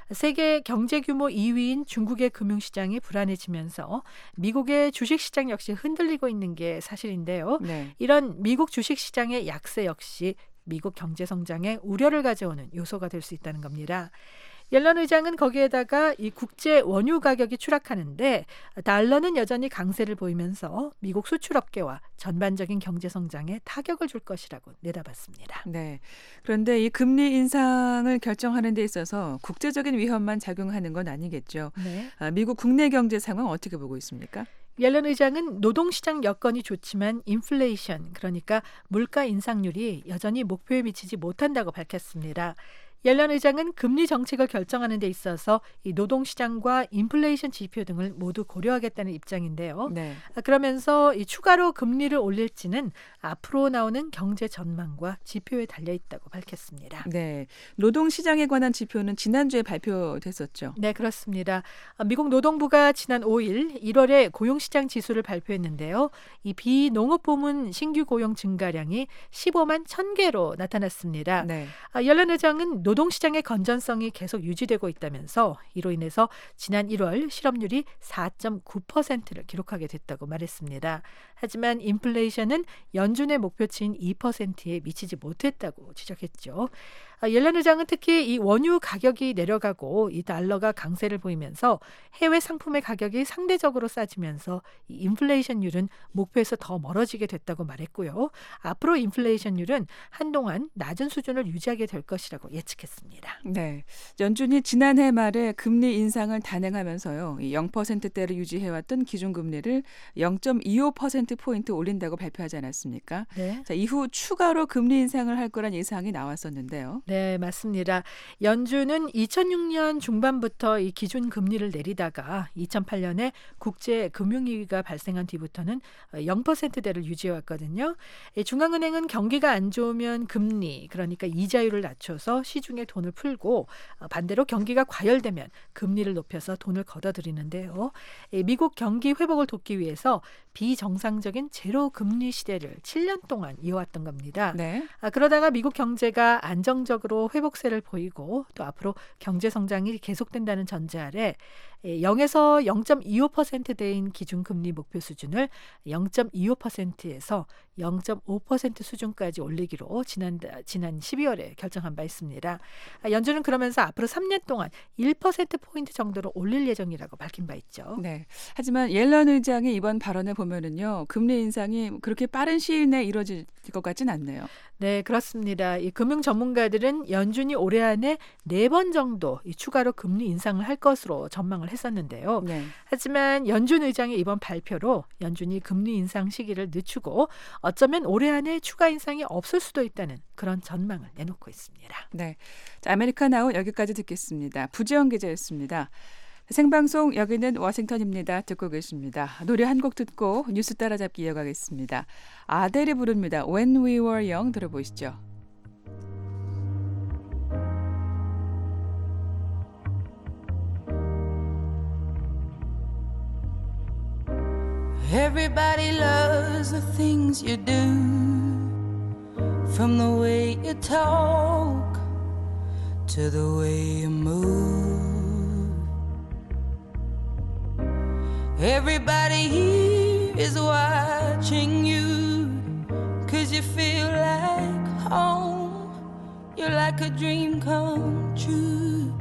세계 경제 규모 이 위인 중국의 금융시장이 불안해지면서 미국의 주식시장 역시 흔들리고 있는 게 사실인데요. 네. 이런 미국 주식시장의 약세 역시 미국 경제 성장에 우려를 가져오는 요소가 될 수 있다는 겁니다. 옐런 의장은 거기에다가 이 국제 원유 가격이 추락하는데 달러는 여전히 강세를 보이면서 미국 수출업계와 전반적인 경제 성장에 타격을 줄 것이라고 내다봤습니다. 네. 그런데 이 금리 인상을 결정하는 데 있어서 국제적인 위험만 작용하는 건 아니겠죠. 네. 아, 미국 국내 경제 상황 어떻게 보고 있습니까? 옐런 의장은 노동시장 여건이 좋지만 인플레이션, 그러니까 물가 인상률이 여전히 목표에 미치지 못한다고 밝혔습니다. 옐런 의장은 금리 정책을 결정하는 데 있어서 이 노동시장과 인플레이션 지표 등을 모두 고려하겠다는 입장인데요. 네. 그러면서 이 추가로 금리를 올릴지는 앞으로 나오는 경제 전망과 지표에 달려있다고 밝혔습니다. 네. 노동시장에 관한 지표는 지난주에 발표됐었죠. 네, 그렇습니다. 미국 노동부가 지난 오일 일월에 고용시장 지수를 발표했는데요. 이 비농업 부문 신규 고용 증가량이 십오만 천 개로 나타났습니다. 네. 옐런 의장은 노동시장의 건전성이 계속 유지되고 있다면서 이로 인해서 지난 일월 실업률이 사 점 구 퍼센트를 기록하게 됐다고 말했습니다. 하지만 인플레이션은 연준의 목표치인 이 퍼센트에 미치지 못했다고 지적했죠. 아, 옐런 의장은 특히 이 원유 가격이 내려가고 이 달러가 강세를 보이면서 해외 상품의 가격이 상대적으로 싸지면서 이 인플레이션율은 목표에서 더 멀어지게 됐다고 말했고요. 앞으로 인플레이션율은 한동안 낮은 수준을 유지하게 될 것이라고 예측했습니다. 네, 연준이 지난해 말에 금리 인상을 단행하면서요, 이 영 퍼센트대를 유지해왔던 기준금리를 영 점 이오 퍼센트포인트 올린다고 발표하지 않았습니까? 네. 자, 이후 추가로 금리 인상을 할 거란 예상이 나왔었는데요. 네, 맞습니다. 연준은 이천육 년 중반부터 이 기준 금리를 내리다가 이천팔 년에 국제 금융위기가 발생한 뒤부터는 영 퍼센트대를 유지해왔거든요. 중앙은행은 경기가 안 좋으면 금리, 그러니까 이자율을 낮춰서 시중에 돈을 풀고 반대로 경기가 과열되면 금리를 높여서 돈을 걷어들이는데요. 미국 경기 회복을 돕기 위해서 비정상적인 제로 금리 시대를 칠 년 동안 이어왔던 겁니다. 네. 아, 그러다가 미국 경제가 안정적으로 회복세를 보이고 또 앞으로 경제 성장이 계속된다는 전제 아래 영에서 영 점 이오 퍼센트대인 기준금리 목표 수준을 영 점 이오 퍼센트에서 영 점 오 퍼센트 수준까지 올리기로 지난, 지난 십이월에 결정한 바 있습니다. 아, 연준은 그러면서 앞으로 삼 년 동안 일 퍼센트포인트 정도로 올릴 예정이라고 밝힌 바 있죠. 네. 하지만 옐런 의장의 이번 발언을 보면은요, 금리 인상이 그렇게 빠른 시일 내에 이루어질 것 같진 않네요. 네, 그렇습니다. 이 금융 전문가들은 연준이 올해 안에 네 번 정도 이 추가로 금리 인상을 할 것으로 전망을 했었는데요. 네. 하지만 연준 의장의 이번 발표로 연준이 금리 인상 시기를 늦추고 어쩌면 올해 안에 추가 인상이 없을 수도 있다는 그런 전망을 내놓고 있습니다. 네. 자, 아메리카 나우 여기까지 듣겠습니다. 부지영 기자였습니다. 생방송 여기는 워싱턴입니다. 듣고 계십니다. 노래 한 곡 듣고 뉴스 따라잡기 이어가겠습니다. 아델이 부릅니다. When We Were Young 들어보시죠. Everybody loves the things you do, from the way you talk to the way you move. Everybody here is watching you, 'cause you feel like home. You're like a dream come true.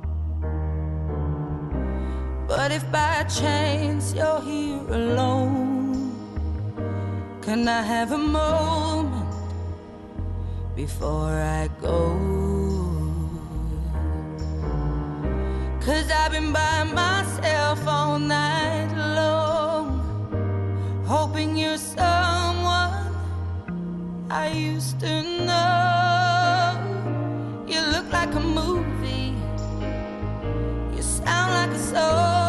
But if by chance you're here alone, can I have a moment before I go? 'Cause I've been by myself all night long, hoping you're someone I used to know. You look like a movie, you sound like a song.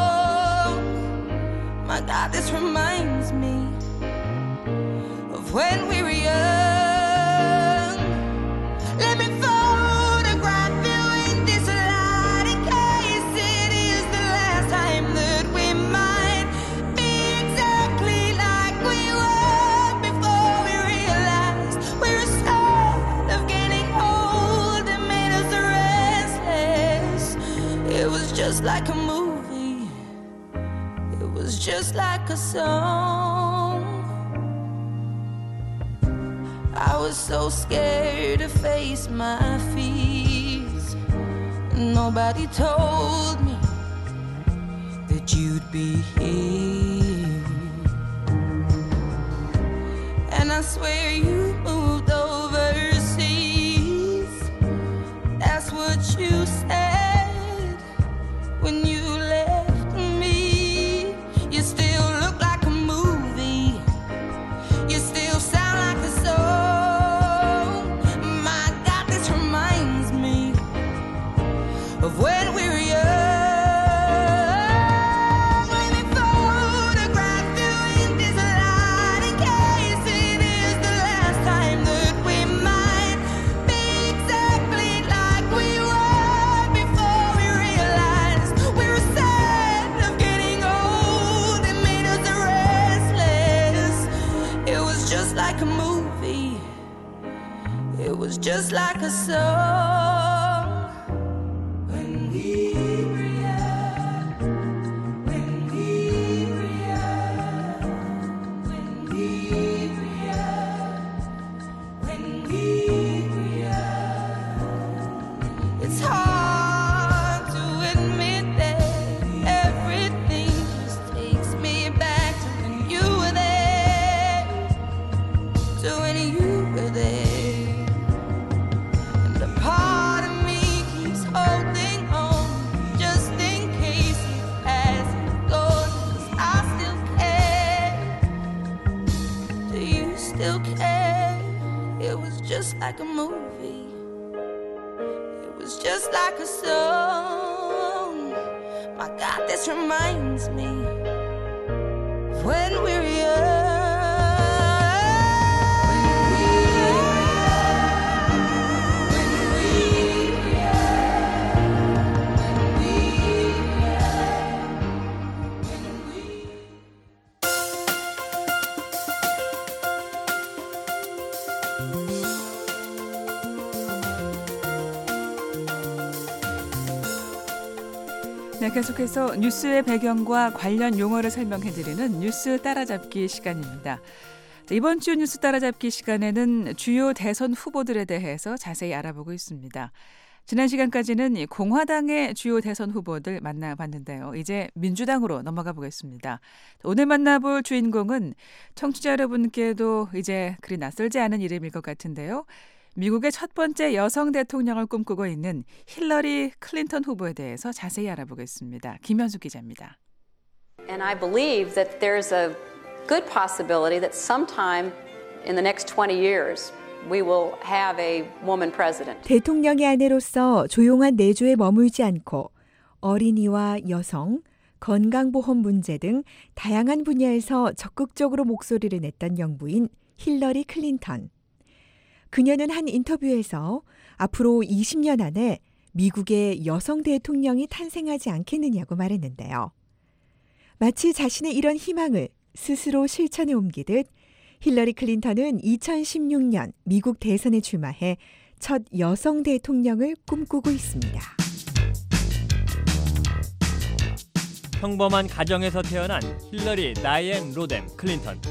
My God, this reminds me of when we were young. Let me photograph you in this light, in case it is the last time that we might be exactly like we were before we realized we were scared of getting old. It made us restless. It was just like a movie, it was just like a song. I was so scared to face my fears. Nobody told me that you'd be here. And I swear you moved overseas. That's what you said when you left me. You still look like a movie, you still sound like a song. My God, this reminds me of when we were young. Let me photograph you in this light, in case it is the last time that we might be exactly like we were before we realized we were sad of getting old. It made us restless. It was just like a movie, it was just like a song. When we were young, when we were young, when we were young, when we were young. like a movie. It was just like a song. My God, this reminds me of when we were young. 네, 계속해서 뉴스의 배경과 관련 용어를 설명해드리는 뉴스 따라잡기 시간입니다. 이번 주 뉴스 따라잡기 시간에는 주요 대선 후보들에 대해서 자세히 알아보고 있습니다. 지난 시간까지는 공화당의 주요 대선 후보들 만나봤는데요. 이제 민주당으로 넘어가 보겠습니다. 오늘 만나볼 주인공은 청취자 여러분께도 이제 그리 낯설지 않은 이름일 것 같은데요. 미국의 첫 번째 여성 대통령을 꿈꾸고 있는 힐러리 클린턴 후보에 대해서 자세히 알아보겠습니다. 김현수 기자입니다. And I believe that there's a good possibility that sometime in the next twenty years we will have a woman president. 대통령의 아내로서 조용한 내조에 머물지 않고 어린이와 여성, 건강보험 문제 등 다양한 분야에서 적극적으로 목소리를 냈던 영부인 힐러리 클린턴. 그녀는 한 인터뷰에서 앞으로 이십 년 안에 미국의 여성 대통령이 탄생하지 않겠느냐고 말했는데요. 마치 자신의 이런 희망을 스스로 실천에 옮기듯 힐러리 클린턴은 이천십육 년 미국 대선에 출마해 첫 여성 대통령을 꿈꾸고 있습니다. 평범한 가정에서 태어난 힐러리 다이앤 로뎀 클린턴.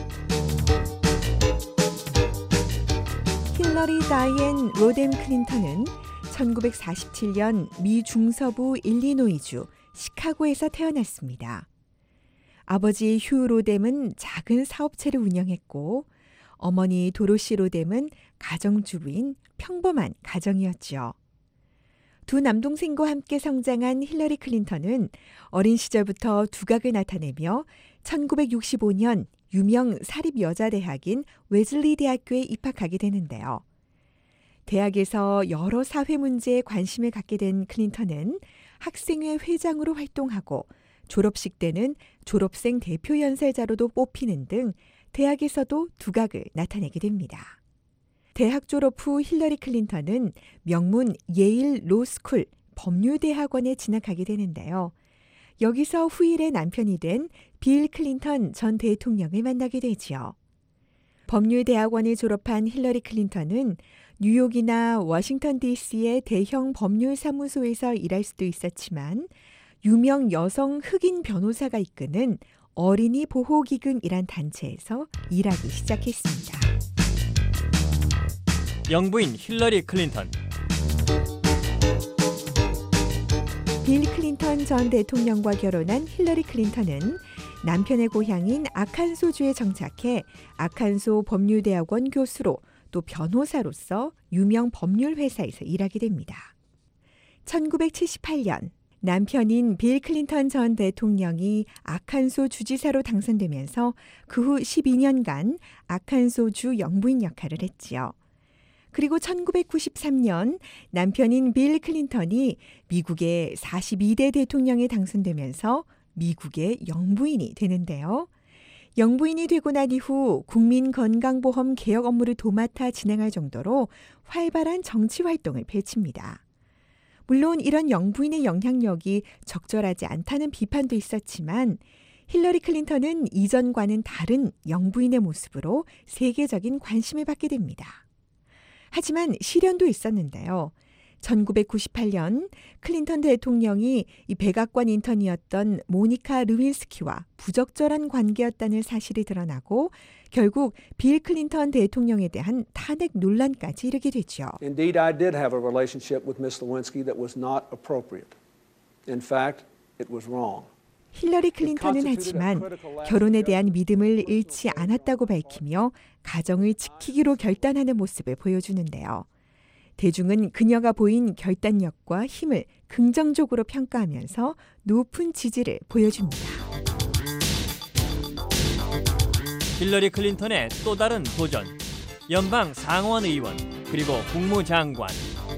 힐러리 다이앤 로뎀 클린턴은 천구백사십칠 년 미 중서부 일리노이주 시카고에서 태어났습니다. 아버지 휴 로뎀은 작은 사업체를 운영했고 어머니 도로시 로뎀은 가정주부인 평범한 가정이었죠. 두 남동생과 함께 성장한 힐러리 클린턴은 어린 시절부터 두각을 나타내며 천구백육십오 년 유명 사립여자대학인 웨즐리 대학교에 입학하게 되는데요. 대학에서 여러 사회 문제에 관심을 갖게 된 클린턴은 학생회 회장으로 활동하고 졸업식 때는 졸업생 대표 연설자로도 뽑히는 등 대학에서도 두각을 나타내게 됩니다. 대학 졸업 후 힐러리 클린턴은 명문 예일 로스쿨 법률대학원에 진학하게 되는데요. 여기서 후일의 남편이 된 빌 클린턴 전 대통령을 만나게 되지요. 법률대학원을 졸업한 힐러리 클린턴은 뉴욕이나 워싱턴 디씨의 대형 법률사무소에서 일할 수도 있었지만 유명 여성 흑인 변호사가 이끄는 어린이 보호기금이란 단체에서 일하기 시작했습니다. 영부인 힐러리 클린턴. 빌 클린턴 전 대통령과 결혼한 힐러리 클린턴은 남편의 고향인 아칸소주에 정착해 아칸소 법률대학원 교수로 또 변호사로서 유명 법률회사에서 일하게 됩니다. 천구백칠십팔 년 남편인 빌 클린턴 전 대통령이 아칸소 주지사로 당선되면서 그 후 십이 년간 아칸소주 영부인 역할을 했지요. 그리고 천구백구십삼 년 남편인 빌 클린턴이 미국의 사십이 대 대통령에 당선되면서 미국의 영부인이 되는데요. 영부인이 되고 난 이후 국민건강보험 개혁 업무를 도맡아 진행할 정도로 활발한 정치 활동을 펼칩니다. 물론 이런 영부인의 영향력이 적절하지 않다는 비판도 있었지만 힐러리 클린턴은 이전과는 다른 영부인의 모습으로 세계적인 관심을 받게 됩니다. 하지만 시련도 있었는데요. 천구백구십팔 년 클린턴 대통령이 이 백악관 인턴이었던 모니카 르윈스키와 부적절한 관계였다는 사실이 드러나고 결국 빌 클린턴 대통령에 대한 탄핵 논란까지 이르게 되죠. Indeed, I did have a relationship with Miss Lewinsky that was not appropriate. In fact, it was wrong. 힐러리 클린턴은 하지만 결혼에 대한 믿음을 잃지 않았다고 밝히며 가정을 지키기로 결단하는 모습을 보여주는데요. 대중은 그녀가 보인 결단력과 힘을 긍정적으로 평가하면서 높은 지지를 보여줍니다. 힐러리 클린턴의 또 다른 도전. 연방 상원 의원. 그리고 국무장관.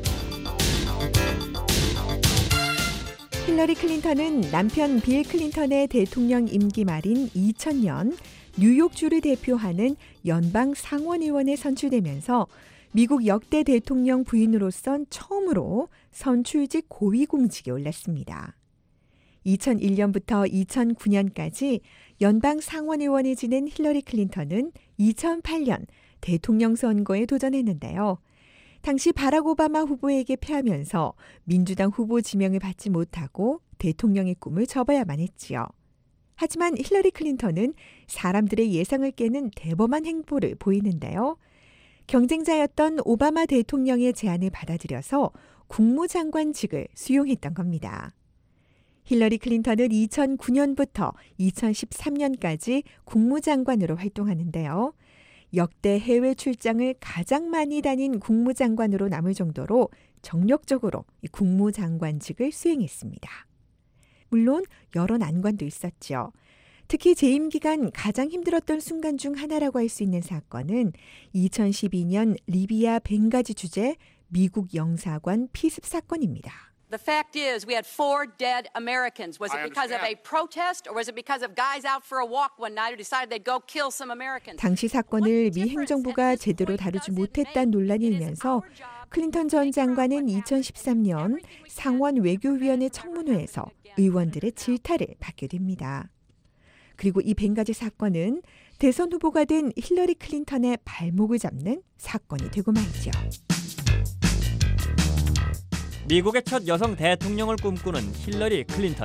힐러리 클린턴은 남편 빌 클린턴의 대통령 임기 말인 이천 년 뉴욕주를 대표하는 연방 상원의원에 선출되면서 미국 역대 대통령 부인으로선 처음으로 선출직 고위공직에 올랐습니다. 이천일 년부터 이천구 년까지 연방 상원의원에 지낸 힐러리 클린턴은 이천팔 년 대통령 선거에 도전했는데요. 당시 바락 오바마 후보에게 패하면서 민주당 후보 지명을 받지 못하고 대통령의 꿈을 접어야만 했지요. 하지만 힐러리 클린턴은 사람들의 예상을 깨는 대범한 행보를 보이는데요. 경쟁자였던 오바마 대통령의 제안을 받아들여서 국무장관직을 수용했던 겁니다. 힐러리 클린턴은 이천구 년부터 이천십삼 년까지 국무장관으로 활동하는데요. 역대 해외 출장을 가장 많이 다닌 국무장관으로 남을 정도로 정력적으로 이 국무장관직을 수행했습니다. 물론 여러 난관도 있었죠. 특히 재임 기간 가장 힘들었던 순간 중 하나라고 할 수 있는 사건은 이천십이 년 리비아 벵가지 주재 미국 영사관 피습 사건입니다. The fact is, we had four dead Americans. Was it because of a protest, or was it because of guys out for a walk one night who decided they'd go kill some Americans? 당시 사건을 미 행정부가 제대로 다루지 못했다는 논란이 일면서 클린턴 전 장관은 이천십삼 년 상원 외교위원회 청문회에서 의원들의 질타를 받게 됩니다. 그리고 이 벵가지 사건은 대선 후보가 된 힐러리 클린턴의 발목을 잡는 사건이 되고 말이죠. 미국의 첫 여성 대통령을 꿈꾸는 힐러리 클린턴.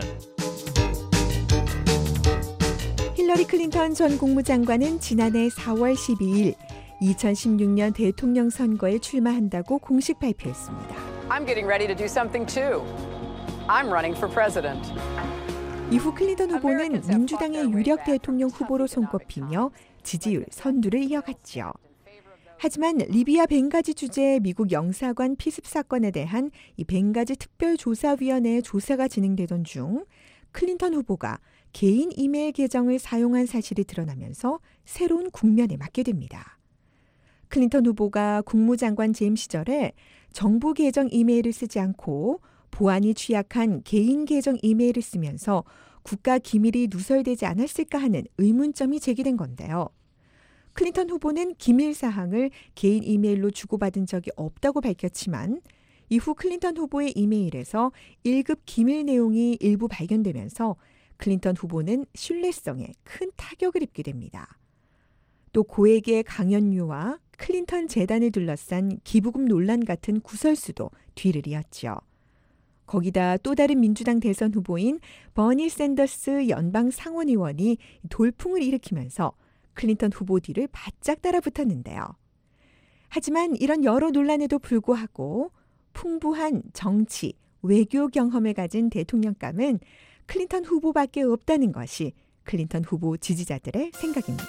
힐러리 클린턴 전 국무장관은 지난해 사월 십이일 이천십육 년 대통령 선거에 출마한다고 공식 발표했습니다. I'm getting ready to do something too. I'm running for president. 이후 클린턴 후보는 민주당의 유력 대통령 후보로 손꼽히며 지지율 선두를 이어갔지요. 하지만 리비아 벵가지 주재 미국 영사관 피습 사건에 대한 이 벵가지 특별조사위원회의 조사가 진행되던 중 클린턴 후보가 개인 이메일 계정을 사용한 사실이 드러나면서 새로운 국면에 맞게 됩니다. 클린턴 후보가 국무장관 재임 시절에 정부 계정 이메일을 쓰지 않고 보안이 취약한 개인 계정 이메일을 쓰면서 국가 기밀이 누설되지 않았을까 하는 의문점이 제기된 건데요. 클린턴 후보는 기밀 사항을 개인 이메일로 주고받은 적이 없다고 밝혔지만 이후 클린턴 후보의 이메일에서 일 급 기밀 내용이 일부 발견되면서 클린턴 후보는 신뢰성에 큰 타격을 입게 됩니다. 또 고액의 강연료와 클린턴 재단을 둘러싼 기부금 논란 같은 구설수도 뒤를 이었죠. 거기다 또 다른 민주당 대선 후보인 버니 샌더스 연방 상원의원이 돌풍을 일으키면서 클린턴 후보 뒤를 바짝 따라붙었는데요. 하지만 이런 여러 논란에도 불구하고 풍부한 정치, 외교 경험을 가진 대통령감은 클린턴 후보밖에 없다는 것이 클린턴 후보 지지자들의 생각입니다.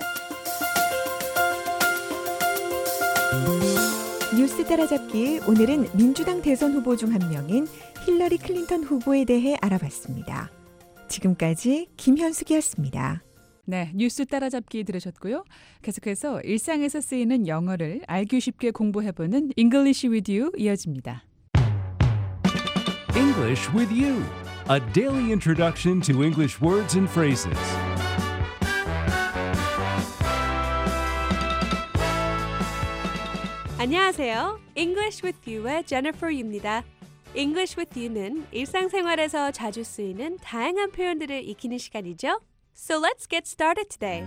뉴스 따라잡기, 오늘은 민주당 대선 후보 중 한 명인 힐러리 클린턴 후보에 대해 알아봤습니다. 지금까지 김현숙이었습니다. 네, 뉴스 따라잡기 들으셨고요. 계속해서 일상에서 쓰이는 영어를 알기 쉽게 공부해보는 English with You 이어집니다. English with You, a daily introduction to English words and phrases. 안녕하세요. English with You의 Jennifer Yu입니다. English with You는 일상생활에서 자주 쓰이는 다양한 표현들을 익히는 시간이죠. So let's get started today.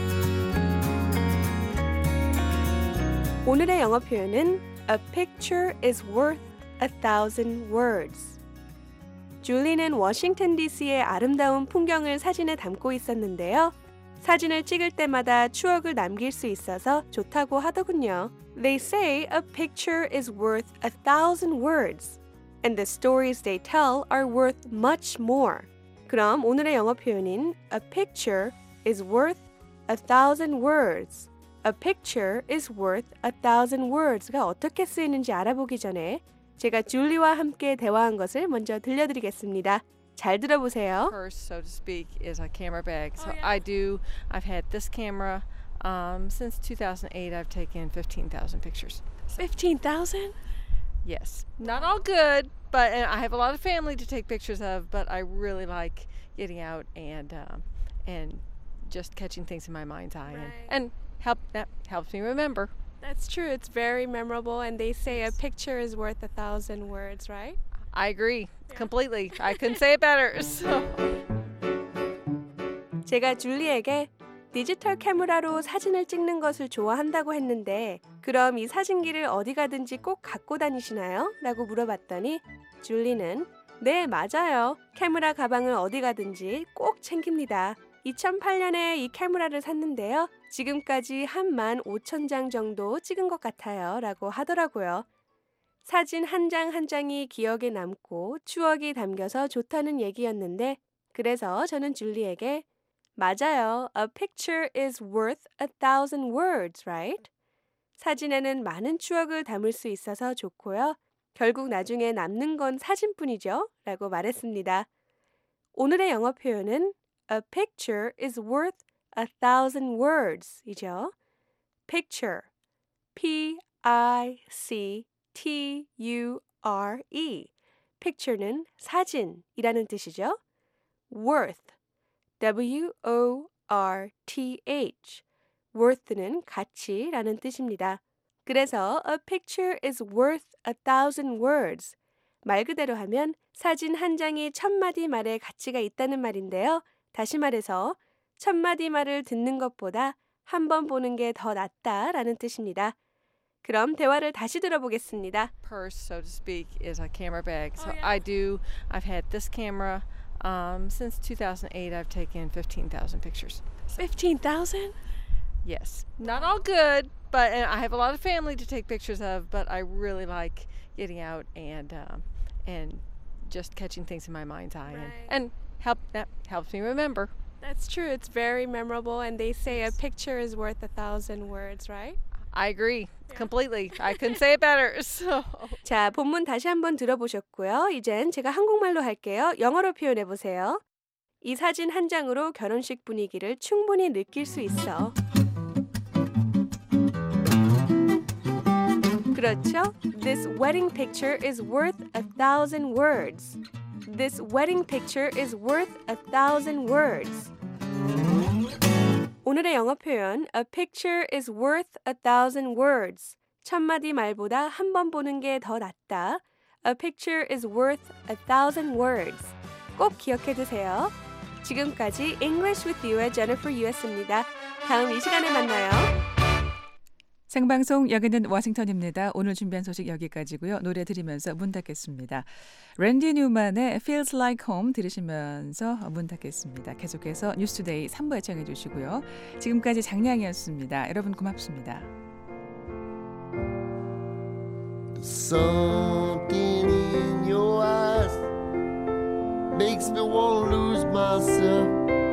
오늘의 영어 표현은 A picture is worth a thousand words. 줄리는 워싱턴 디씨의 아름다운 풍경을 사진에 담고 있었는데요. 사진을 찍을 때마다 추억을 남길 수 있어서 좋다고 하더군요. They say a picture is worth a thousand words, and the stories they tell are worth much more. 그럼 오늘의 영어 표현인 A picture is worth a thousand words. A picture is worth a thousand words가 어떻게 쓰이는지 알아보기 전에 제가 줄리와 함께 대화한 것을 먼저 들려드리겠습니다. 잘 들어보세요. Purse, so to speak, is a camera bag. So I do. I've had this camera um, since two thousand eight. I've taken fifteen thousand pictures. fifteen thousand? Yes, not all good, but and I have a lot of family to take pictures of, but I really like getting out and um, and just catching things in my mind's eye, Right. and, and help that helps me remember. That's true. It's very memorable, and they say a picture is worth a thousand words, right? I agree completely. I couldn't say it better. So. 제가 줄리에게 디지털 카메라로 사진을 찍는 것을 좋아한다고 했는데 그럼 이 사진기를 어디 가든지 꼭 갖고 다니시나요? 라고 물어봤더니 줄리는 네, 맞아요. 카메라 가방을 어디 가든지 꼭 챙깁니다. 이천팔 년에 이 카메라를 샀는데요. 지금까지 한 만 오천 장 정도 찍은 것 같아요. 라고 하더라고요. 사진 한 장 한 장이 기억에 남고 추억이 담겨서 좋다는 얘기였는데 그래서 저는 줄리에게 맞아요. A picture is worth a thousand words, right? 사진에는 많은 추억을 담을 수 있어서 좋고요. 결국 나중에 남는 건 사진뿐이죠. 라고 말했습니다. 오늘의 영어 표현은 A picture is worth a thousand words 이죠. Picture, P I C T U R E. Picture는 사진이라는 뜻이죠. Worth, W O R T H. worth는 가치라는 뜻입니다. 그래서 a picture is worth a thousand words. 말 그대로 하면 사진 한 장이 천 마디 말의 가치가 있다는 말인데요. 다시 말해서 천 마디 말을 듣는 것보다 한 번 보는 게 더 낫다라는 뜻입니다. 그럼 대화를 다시 들어보겠습니다. Purse, so to speak, is a camera bag. So I do. I've had this camera um, since two thousand eight. I've taken fifteen thousand pictures. fifteen thousand? Yes, not all good, but and I have a lot of family to take pictures of. But I really like getting out and um, and just catching things in my mind's eye, Right. and, and help that helps me remember. That's true. It's very memorable, and they say a picture is worth a thousand words, right? I agree completely. I couldn't say it better. So. 자, 본문 다시 한번 들어보셨고요. 이젠 제가 한국말로 할게요. 영어로 표현해 보세요. 이 사진 한 장으로 결혼식 분위기를 충분히 느낄 수 있어. 그렇죠? This wedding picture is worth a thousand words. This wedding picture is worth a thousand words. 오늘의 영어 표현 A picture is worth a thousand words. 천 마디 말보다 한 번 보는 게 더 낫다. A picture is worth a thousand words. 꼭 기억해 두세요. 지금까지 English with You의 Jennifer Yu였습니다. 다음 이 시간에 만나요. 생방송 여기는 워싱턴입니다. 오늘 준비한 소식 여기까지고요. 노래 들으면서 문 닫겠습니다. 랜디 뉴만의 Feels Like Home 들으시면서 문 닫겠습니다. 계속해서 뉴스투데이 삼 부에 청해 주시고요. 지금까지 장량이었습니다. 여러분 고맙습니다. Something in your eyes makes me want to lose myself.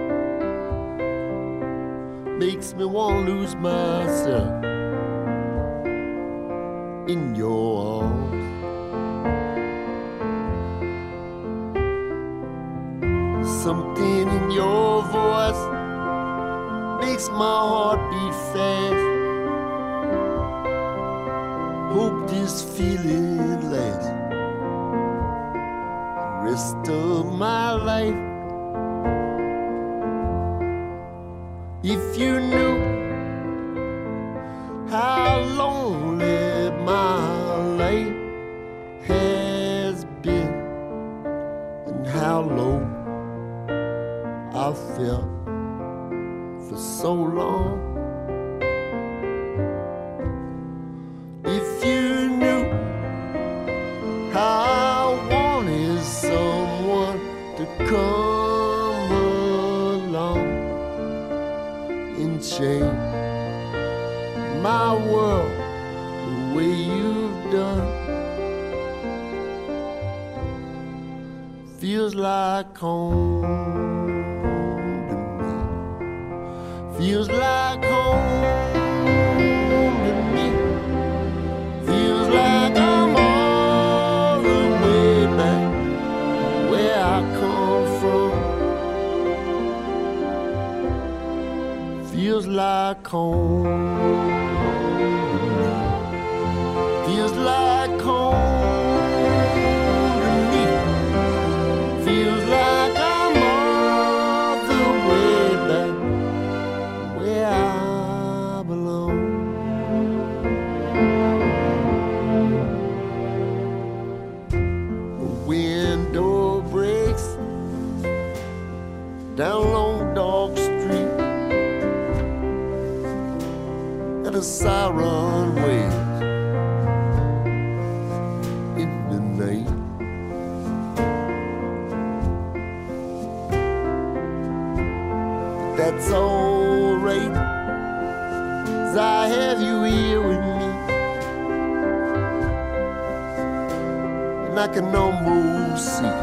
Makes me want to lose myself in your arms. Something in your voice makes my heart beat fast. Hope this feeling lasts the rest of my life. If you knew how lonely my life has been and how low I felt for so long. If you knew how I wanted someone to come along and change my world the way you've done. Feels like home to me. Feels like home to me. Feels like I'm all the way back where I come from. Feels like home to me. feels like I'm all the way back where I belong. A window breaks down long dark street, and a siren wails in the night. That's all right, 'cause I have you here with me, and I can almost see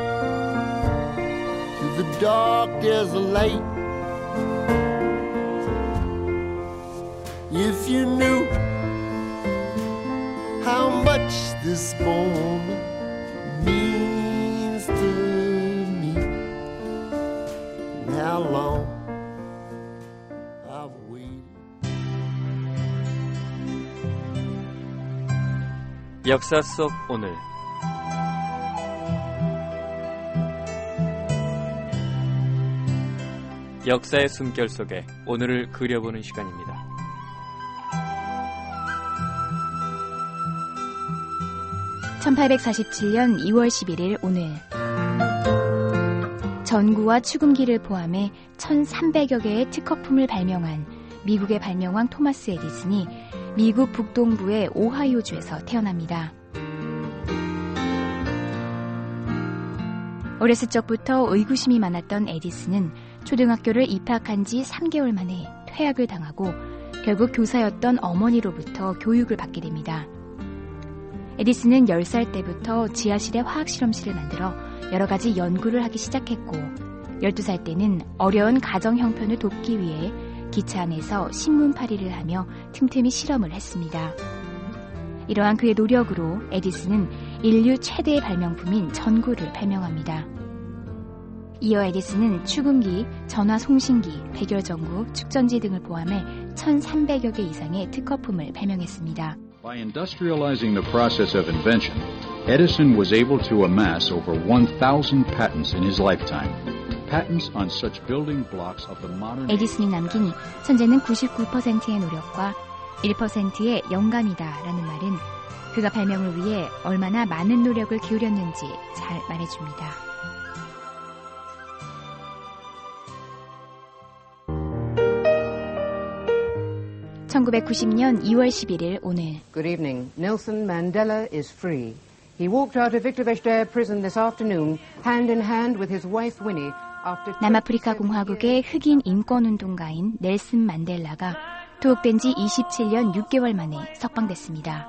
through the dark there's a light. If you knew how much this moment means to me, and how long I've waited. 역사 속 오늘 역사의 숨결 속에 오늘을 그려보는 시간입니다. 천팔백사십칠년 이월 십일일 오늘 전구와 축음기를 포함해 천삼백여 개의 특허품을 발명한 미국의 발명왕 토마스 에디슨이 미국 북동부의 오하이오주에서 태어납니다. 어렸을 적부터 의구심이 많았던 에디슨은 초등학교를 입학한 지 삼 개월 만에 퇴학을 당하고 결국 교사였던 어머니로부터 교육을 받게 됩니다. 에디슨은 열 살 때부터 지하실에 화학실험실을 만들어 여러 가지 연구를 하기 시작했고 열두 살 때는 어려운 가정 형편을 돕기 위해 기차 안에서 신문팔이를 하며 틈틈이 실험을 했습니다. 이러한 그의 노력으로 에디슨은 인류 최대의 발명품인 전구를 발명합니다. 이어 에디슨은 축음기, 전화송신기, 백열전구, 축전지 등을 포함해 천삼백여 개 이상의 특허품을 발명했습니다. By industrializing the process of invention, Edison was able to amass over one thousand patents in his lifetime. Patents on such building blocks of the modern 에디슨이 남긴 천재는 구십구 퍼센트의 노력과 일 퍼센트의 영감이다라는 말은 그가 발명을 위해 얼마나 많은 노력을 기울였는지 잘 말해줍니다. 천구백구십년 이월 십일일 오늘 Good evening. Nelson Mandela is free. He walked out of Victor Verster prison this afternoon, hand in hand with his wife Winnie. After 남아프리카 공화국의 흑인 인권운동가인 넬슨 만델라가 투옥된 지 이십칠년 육 개월 만에 석방됐습니다.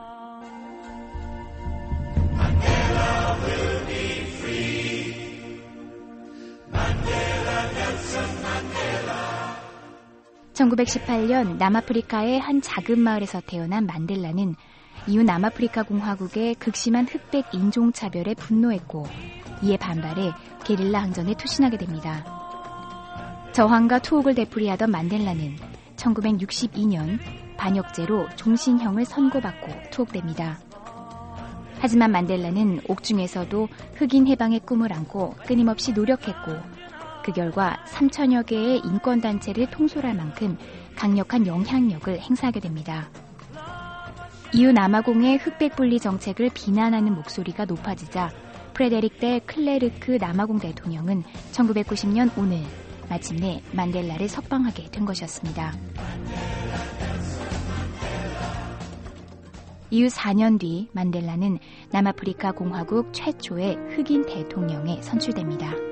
천구백십팔년 남아프리카의 한 작은 마을에서 태어난 만델라는 이후 남아프리카 공화국의 극심한 흑백 인종차별에 분노했고 이에 반발해 게릴라 항전에 투신하게 됩니다. 저항과 투옥을 되풀이하던 만델라는 천구백육십이년 반역죄로 종신형을 선고받고 투옥됩니다. 하지만 만델라는 옥중에서도 흑인 해방의 꿈을 안고 끊임없이 노력했고 그 결과 삼천여 개의 인권단체를 통솔할 만큼 강력한 영향력을 행사하게 됩니다. 이후 남아공의 흑백 분리 정책을 비난하는 목소리가 높아지자 프레데릭 델 클레르크 남아공 대통령은 천구백구십년 오늘 마침내 만델라를 석방하게 된 것이었습니다. 이후 사 년 뒤 만델라는 남아프리카 공화국 최초의 흑인 대통령에 선출됩니다.